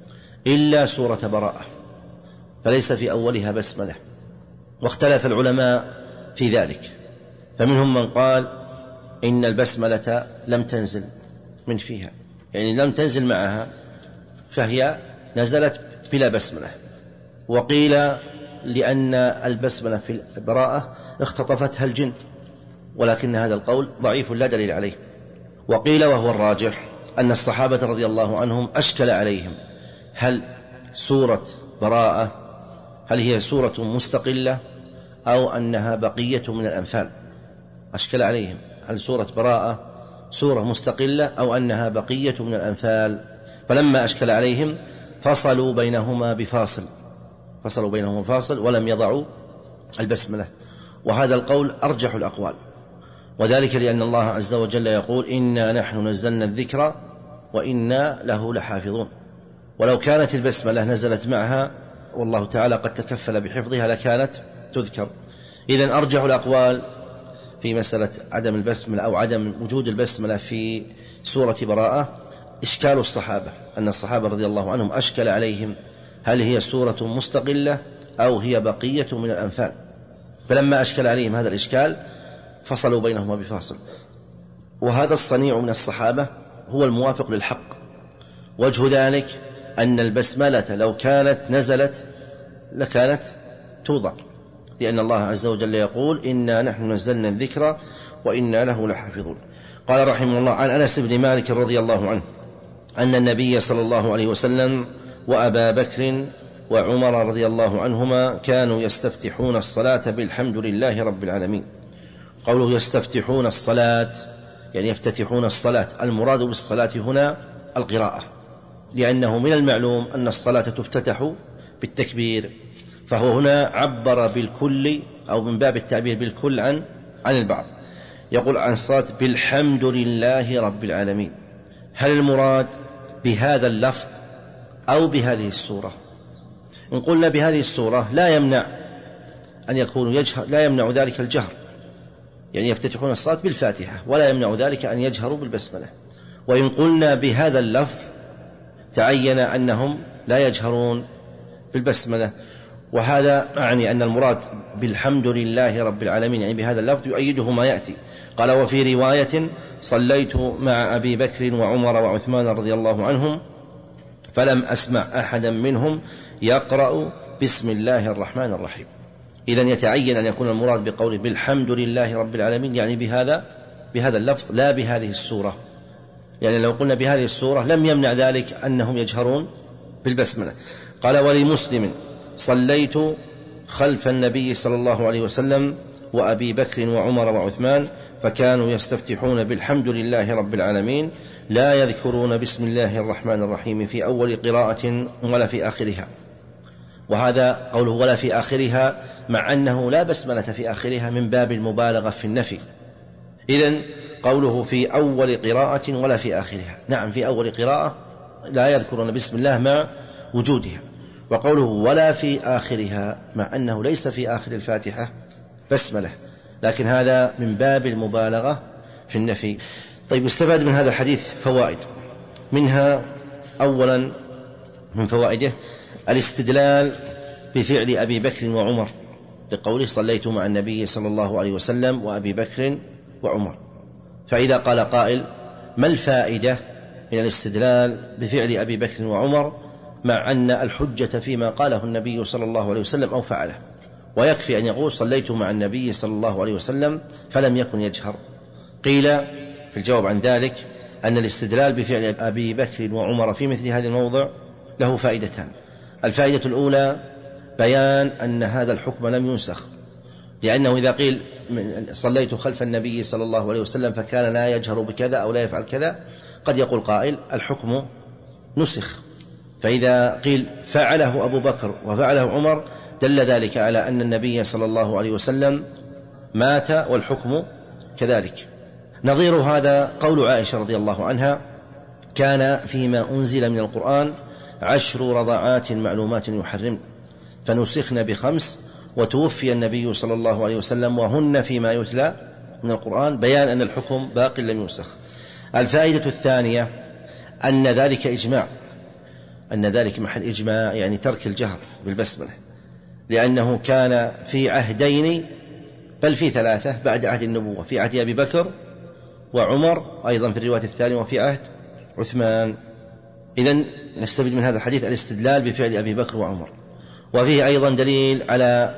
إلا سورة براءة فليس في أولها بسملة. واختلف العلماء في ذلك، فمنهم من قال إن البسملة لم تنزل من فيها، يعني لم تنزل معها فهي نزلت بلا بسملة. وقيل لأن البسملة في البراءة اختطفتها الجن، ولكن هذا القول ضعيف لا دليل عليه. وقيل وهو الراجح أن الصحابة رضي الله عنهم أشكل عليهم هل سورة براءة هل هي سورة مستقلة أو أنها بقية من الأنفال. أشكل عليهم هل سورة براءة سورة مستقلة أو أنها بقية من الأنفال، فلما أشكل عليهم فصلوا بينهما بفاصل ولم يضعوا البسملة. وهذا القول أرجح الأقوال، وذلك لأن الله عز وجل يقول: إنا نحن نزلنا الذكر وإنا له لحافظون. ولو كانت البسملة نزلت معها والله تعالى قد تكفل بحفظها لكانت تذكر. إذن أرجح الأقوال في مسألة عدم البسملة أو عدم وجود البسملة في سورة براءة إشكال الصحابة، أن الصحابة رضي الله عنهم أشكل عليهم هل هي سورة مستقلة أو هي بقية من الأنفال، فلما أشكل عليهم هذا الإشكال فصلوا بينهما بفاصل. وهذا الصنيع من الصحابة هو الموافق للحق. وجه ذلك أن البسملة لو كانت نزلت لكانت توضع، لأن الله عز وجل يقول: إنا نحن نزلنا الذكر وإنا له لحافظون. قال رحمه الله: عن أنس بن مالك رضي الله عنه أن النبي صلى الله عليه وسلم وأبا بكر وعمر رضي الله عنهما كانوا يستفتحون الصلاة بالحمد لله رب العالمين. قوله يستفتحون الصلاة يعني يفتتحون الصلاة، المراد بالصلاة هنا القراءة، لأنه من المعلوم أن الصلاة تفتتح بالتكبير، فهو هنا عبر بالكل أو من باب التعبير بالكل عن البعض. يقول عن الصلاة بالحمد لله رب العالمين. هل المراد بهذا اللفظ أو بهذه السورة؟ إن قلنا بهذه السورة لا يمنع أن يكون يجهر، لا يمنع ذلك الجهر، يعني يفتتحون الصلاة بالفاتحة، ولا يمنع ذلك أن يجهروا بالبسملة. وإن قلنا بهذا اللفظ تعين أنهم لا يجهرون بالبسملة، وهذا يعني أن المراد بالحمد لله رب العالمين يعني بهذا اللفظ يؤيده ما يأتي. قال: وفي رواية: صليت مع أبي بكر وعمر وعثمان رضي الله عنهم فلم أسمع أحدا منهم يقرأ بسم الله الرحمن الرحيم. إذن يتعين أن يكون المراد بقوله بالحمد لله رب العالمين يعني بهذا اللفظ لا بهذه السورة، يعني لو قلنا بهذه السورة لم يمنع ذلك أنهم يجهرون بالبسملة. قال: ولمسلم: صليت خلف النبي صلى الله عليه وسلم وأبي بكر وعمر وعثمان، فكانوا يستفتحون بالحمد لله رب العالمين، لا يذكرون بسم الله الرحمن الرحيم في أول قراءة ولا في آخرها. وهذا قوله ولا في آخرها مع أنه لا بسملة في آخرها من باب المبالغة في النفي. إذن قوله في أول قراءة ولا في آخرها، نعم في أول قراءة لا يذكرون بسم الله مع وجودها، وقوله ولا في آخرها مع أنه ليس في آخر الفاتحة بسملة، لكن هذا من باب المبالغة في النفي. طيب، استفاد من هذا الحديث فوائد، منها أولا من فوائده الاستدلال بفعل أبي بكر وعمر لقوله صليت مع النبي صلى الله عليه وسلم وأبي بكر وعمر. فإذا قال قائل ما الفائدة من الاستدلال بفعل أبي بكر وعمر مع أن الحجة فيما قاله النبي صلى الله عليه وسلم أو فعله، ويكفي أن يقول صليت مع النبي صلى الله عليه وسلم فلم يكن يجهر؟ قيل في الجواب عن ذلك أن الاستدلال بفعل أبي بكر وعمر في مثل هذا الموضع له فائدتان. الفائدة الأولى بيان أن هذا الحكم لم ينسخ، لأنه إذا قيل صليت خلف النبي صلى الله عليه وسلم فكان لا يجهر بكذا أو لا يفعل كذا، قد يقول قائل الحكم نسخ. فإذا قيل فعله أبو بكر وفعله عمر دل ذلك على أن النبي صلى الله عليه وسلم مات والحكم كذلك. نظير هذا قول عائشة رضي الله عنها كان فيما أنزل من القرآن 10 رضعات معلومات يحرم فنسخن ب5، وتوفي النبي صلى الله عليه وسلم وهن فيما يتلى من القرآن، بيان أن الحكم باق لم ينسخ. الفائدة الثانية أن ذلك إجماع، أن ذلك محل إجماع، يعني ترك الجهر بالبسملة، لأنه كان في عهدين بل في 3 بعد عهد النبوة، في عهد أبي بكر وعمر أيضا في الرواية الثانية، وفي عهد عثمان. إذن نستفيد من هذا الحديث الاستدلال بفعل أبي بكر وعمر، وفيه أيضا دليل على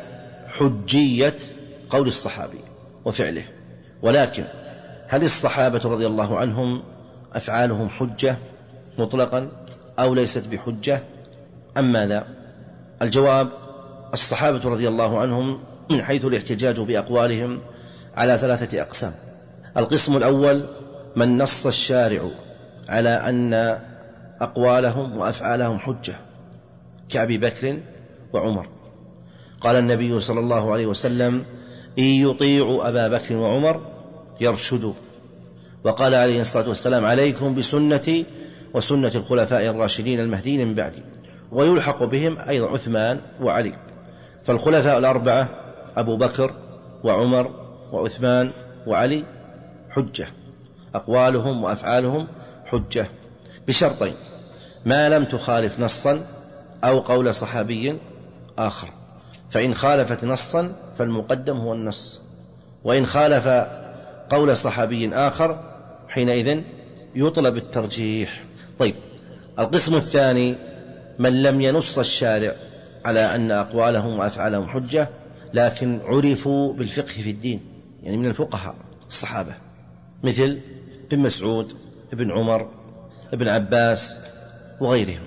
حجية قول الصحابي وفعله. ولكن هل الصحابة رضي الله عنهم أفعالهم حجة مطلقا أو ليست بحجة أم ماذا؟ الجواب الصحابة رضي الله عنهم من حيث الاحتجاج بأقوالهم على 3 أقسام. القسم الأول من نص الشارع على أن أقوالهم وأفعالهم حجة كأبي بكر وعمر. قال النبي صلى الله عليه وسلم إن يطيعوا أبا بكر وعمر يرشدوا، وقال عليه الصلاة والسلام عليكم بسنتي وسنة الخلفاء الراشدين المهديين من بعدي، ويلحق بهم أيضا عثمان وعلي. فالخلفاء الأربعة أبو بكر وعمر وعثمان وعلي حجة، أقوالهم وأفعالهم حجة بشرطين: ما لم تخالف نصا أو قول صحابي آخر، فإن خالفت نصا فالمقدم هو النص، وإن خالف قول صحابي آخر حينئذ يطلب الترجيح. طيب، القسم الثاني من لم ينص الشارع على أن أقوالهم وأفعالهم حجة لكن عرفوا بالفقه في الدين، يعني من الفقهاء الصحابة مثل ابن مسعود، ابن عمر، ابن عباس وغيرهم،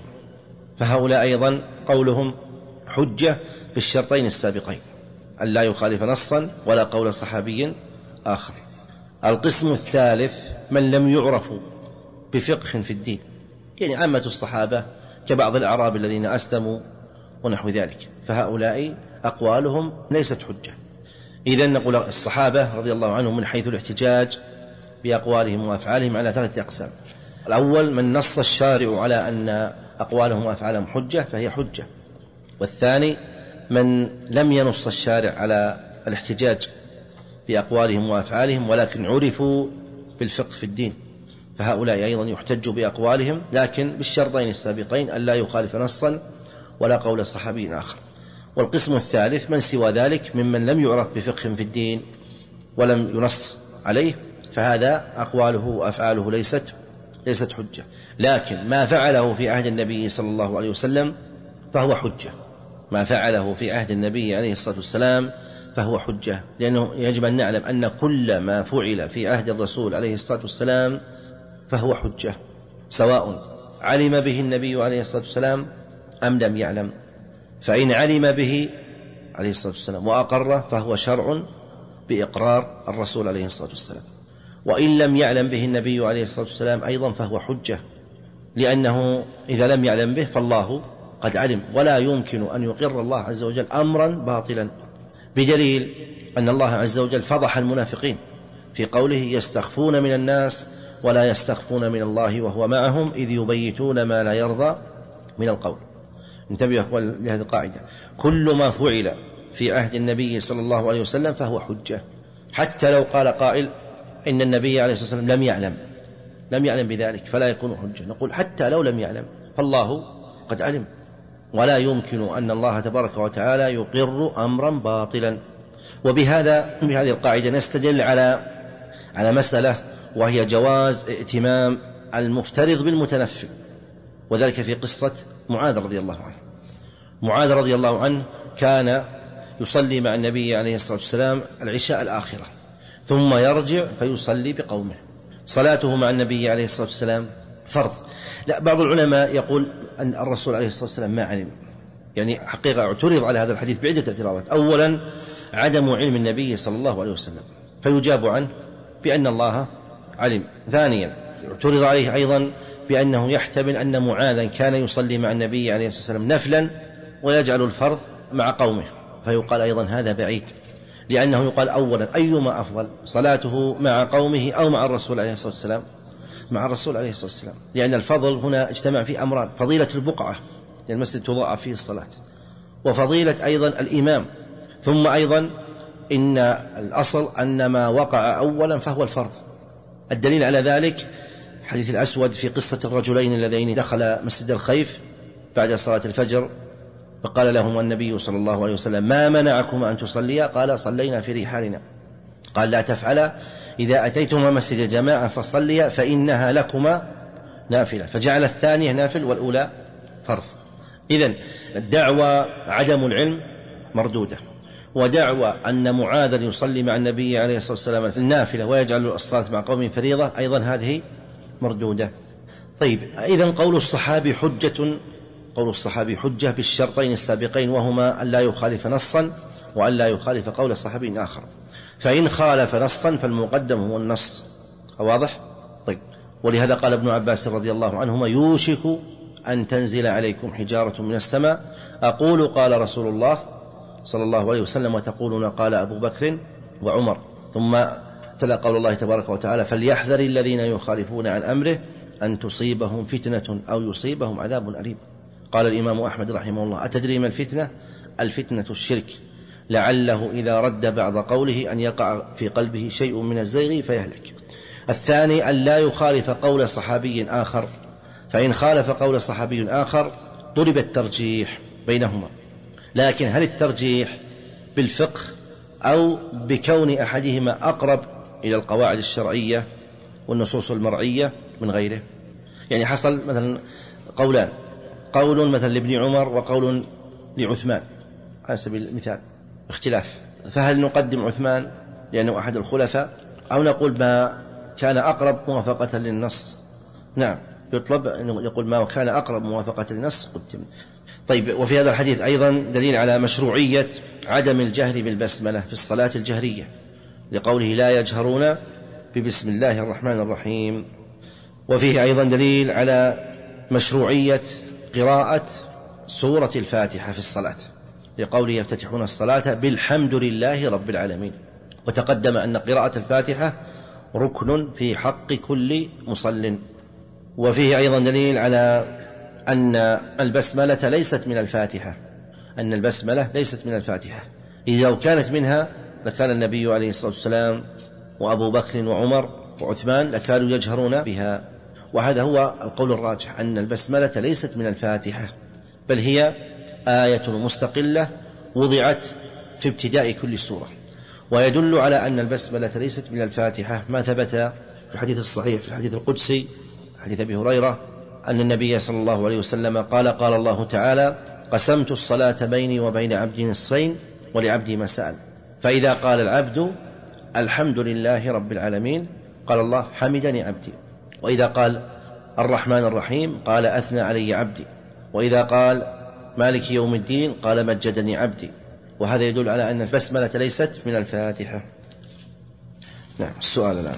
فهؤلاء أيضا قولهم حجة بالشرطين السابقين: أن لا يخالف نصا ولا قول صحابي آخر. القسم الثالث من لم يعرفوا بفقه في الدين، يعني عامة الصحابة كبعض الأعراب الذين أسلموا ونحو ذلك، فهؤلاء أقوالهم ليست حجة. إذن نقول الصحابة رضي الله عنهم من حيث الاحتجاج بأقوالهم وأفعالهم على 3 أقسام: الأول من نص الشارع على أن أقوالهم وأفعالهم حجة فهي حجة، والثاني من لم ينص الشارع على الاحتجاج بأقوالهم وأفعالهم ولكن عرفوا بالفقه في الدين، فهؤلاء أيضا يحتج بأقوالهم لكن بالشرطين السابقين: أن لا يخالف نصا ولا قول صحابي آخر. والقسم الثالث من سوى ذلك ممن لم يعرف بفقه في الدين ولم ينص عليه، فهذا أقواله وأفعاله ليست حجة، لكن ما فعله في عهد النبي صلى الله عليه وسلم فهو حجة، ما فعله في عهد النبي عليه الصلاة والسلام فهو حجة، لأنه يجب أن نعلم أن كل ما فعل في عهد الرسول عليه الصلاة والسلام فهو حجة، سواء علم به النبي عليه الصلاة والسلام أم لم يعلم. فإن علم به عليه الصلاة والسلام وأقره فهو شرع بإقرار الرسول عليه الصلاة والسلام. وإن لم يعلم به النبي عليه الصلاة والسلام أيضا فهو حجة، لأنه إذا لم يعلم به فالله قد علم، ولا يمكن أن يقر الله عز وجل أمرا باطلا، بدليل أن الله عز وجل فضح المنافقين في قوله يستخفون من الناس ولا يستخفون من الله وهو معهم إذ يبيتون ما لا يرضى من القول. انتبهوا يا أخوان لهذه القاعدة، كل ما فعل في عهد النبي صلى الله عليه وسلم فهو حجة، حتى لو قال قائل إن النبي عليه الصلاة والسلام لم يعلم بذلك فلا يكون حجة، نقول حتى لو لم يعلم فالله قد علم، ولا يمكن أن الله تبارك وتعالى يقر أمرا باطلا. بهذه القاعدة نستدل على مسألة، وهي جواز ائتمام المفترض بالمتنفل، وذلك في قصة معاذ رضي الله عنه. معاذ رضي الله عنه كان يصلي مع النبي عليه الصلاة والسلام العشاء الآخرة، ثم يرجع فيصلي بقومه. صلاته مع النبي عليه الصلاة والسلام فرض. لا، بعض العلماء يقول أن الرسول عليه الصلاة والسلام ما علم، يعني حقيقة اعترض على هذا الحديث بعدة اعتراضات. أولا عدم علم النبي صلى الله عليه وسلم، فيجاب عنه بأن الله علم. ثانيا اعترض عليه أيضا بأنه يحتمل أن معاذا كان يصلي مع النبي عليه الصلاة والسلام نفلا ويجعل الفرض مع قومه، فيقال أيضا هذا بعيد، لأنه يقال أولا أيما أفضل، صلاته مع قومه أو مع الرسول عليه الصلاة والسلام؟ مع الرسول عليه الصلاة والسلام، لأن الفضل هنا اجتمع في أمران: فضيلة البقعة لأن المسجد تضاعف فيه الصلاة، وفضيلة أيضا الإمام. ثم أيضا إن الأصل أن ما وقع أولا فهو الفرض. الدليل على ذلك حديث الأسود في قصة الرجلين اللذين دخل مسجد الخيف بعد صلاة الفجر، فقال لهم النبي صلى الله عليه وسلم: ما منعكما أن تصليا؟ قال: صلينا في رحالنا. قال: لا تفعلا، إذا أتيتما مسجد الجماعة فصليا فإنها لكما نافلة. فجعل الثانية نافل والأولى فرض. إذن الدعوة عدم العلم مردودة، ودعوة أن معاذا يصلي مع النبي عليه الصلاة والسلام في النافلة ويجعل الصلاة مع قوم فريضة أيضا هذه مردودة. طيب، إذن قول الصحابي حجة بالشرطين السابقين، وهما أن لا يخالف نصا وأن لا يخالف قول صحابي آخر. فإن خالف نصا فالمقدم هو النص. واضح؟ طيب، ولهذا قال ابن عباس رضي الله عنهما: يوشك أن تنزل عليكم حجارة من السماء، أقول قال رسول الله صلى الله عليه وسلم وتقولون قال أبو بكر وعمر. ثم تلا قول الله تبارك وتعالى: فليحذر الذين يخالفون عن أمره أن تصيبهم فتنة أو يصيبهم عذاب أليم. قال الإمام أحمد رحمه الله: أتدري ما الفتنة؟ الفتنة الشرك، لعله إذا رد بعض قوله أن يقع في قلبه شيء من الزيغ فيهلك. الثاني أن لا يخالف قول صحابي آخر، فإن خالف قول صحابي آخر ضرب الترجيح بينهما. لكن هل الترجيح بالفقه أو بكون أحدهما أقرب إلى القواعد الشرعية والنصوص المرعية من غيره؟ يعني حصل مثلا قولان، قول مثلا لابن عمر وقول لعثمان على سبيل المثال، اختلاف، فهل نقدم عثمان لأنه أحد الخلفاء، أو نقول ما كان أقرب موافقة للنص؟ نعم، يطلب أن يقول ما كان أقرب موافقة للنص قدم. طيب، وفي هذا الحديث أيضا دليل على مشروعية عدم الجهر بالبسملة في الصلاة الجهرية، لقوله: لا يجهرون ببسم الله الرحمن الرحيم. وفيه أيضا دليل على مشروعية قراءة سورة الفاتحة في الصلاة، لقوله: يفتتحون الصلاة بالحمد لله رب العالمين. وتقدم أن قراءة الفاتحة ركن في حق كل مصل. وفيه أيضا دليل على أن البسملة ليست من الفاتحة، أن البسملة ليست من الفاتحة. إذا لو كانت منها لكان النبي عليه الصلاة والسلام وأبو بكر وعمر وعثمان لكانوا يجهرون بها. وهذا هو القول الراجح، أن البسملة ليست من الفاتحة، بل هي آية مستقلة وضعت في ابتداء كل سورة. ويدل على أن البسملة ليست من الفاتحة ما ثبت في الحديث الصحيح، في الحديث القدسي حديث أبي هريرة، أن النبي صلى الله عليه وسلم قال: قال الله تعالى: قسمت الصلاة بيني وبين عبدي نصفين ولعبدي ما سأل، فإذا قال العبد الحمد لله رب العالمين قال الله: حمدني عبدي. وإذا قال الرحمن الرحيم قال: أثنى علي عبدي. وإذا قال مالك يوم الدين قال: مجدني عبدي. وهذا يدل على أن البسملة ليست من الفاتحة. نعم. السؤال الآن.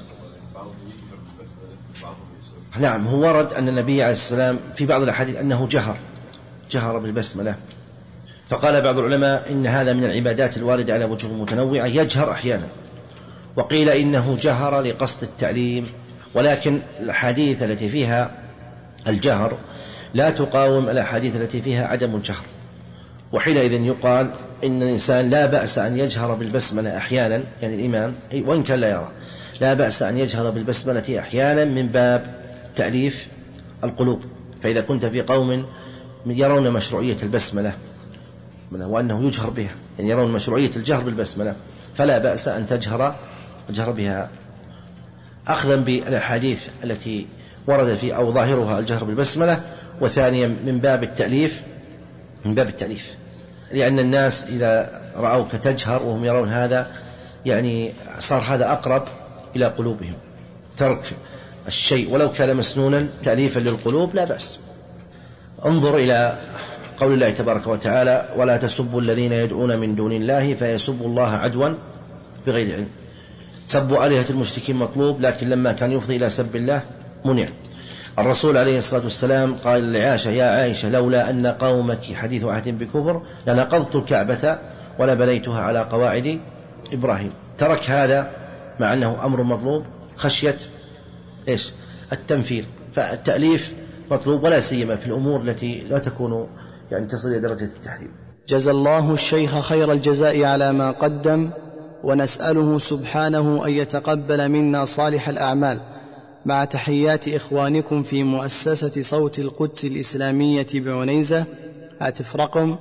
نعم، هو ورد أن النبي عليه السلام في بعض الأحاديث أنه جهر بالبسملة، فقال بعض العلماء إن هذا من العبادات الواردة على وجوه متنوعة، يجهر أحيانا، وقيل إنه جهر لقصد التعليم، ولكن الأحاديث التي فيها الجهر لا تقاوم الأحاديث التي فيها عدم الجهر، وحينئذ يقال إن الإنسان لا بأس أن يجهر بالبسملة أحيانا، يعني الإمام وإن كان لا يرى، لا بأس أن يجهر بالبسملة أحيانا من باب تأليف القلوب. فإذا كنت في قوم يرون مشروعية البسملة وأنه يجهر بها، يعني يرون مشروعية الجهر بالبسملة، فلا بأس أن تجهر بها أخذا بالأحاديث التي ورد في أو ظاهرها الجهر بالبسملة، وثانيا من باب التأليف، لأن الناس إذا رأوك تجهر وهم يرون هذا يعني صار هذا أقرب إلى قلوبهم. ترك الشيء ولو كان مسنونا تأليفا للقلوب لا بأس. انظر إلى قول الله تبارك وتعالى: ولا تسبوا الذين يدعون من دون الله فيسبوا الله عدوا بغير علم. سب آلهة المشركين مطلوب، لكن لما كان يفضي إلى سب الله منع. الرسول عليه الصلاة والسلام قال لعائشة: يا عائشة لولا أن قومك حديث عهد بكفر لنقضت الكعبة ولا بنيتها على قواعد إبراهيم. ترك هذا مع أنه أمر مطلوب خشية التنفير. فالتأليف مطلوب، ولا سيما في الأمور التي لا تكون يعني تصل إلى درجة التحريم. جزى الله الشيخ خير الجزاء على ما قدم، ونسأله سبحانه أن يتقبل منا صالح الأعمال، مع تحيات إخوانكم في مؤسسة صوت القدس الإسلامية بعنيزة. هاتف رقم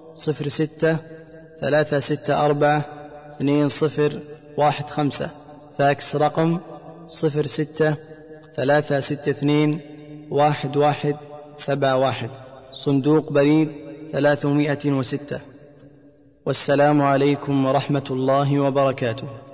06-364-2015، فاكس رقم 06-362-1171، صندوق بريد 306. والسلام عليكم ورحمة الله وبركاته.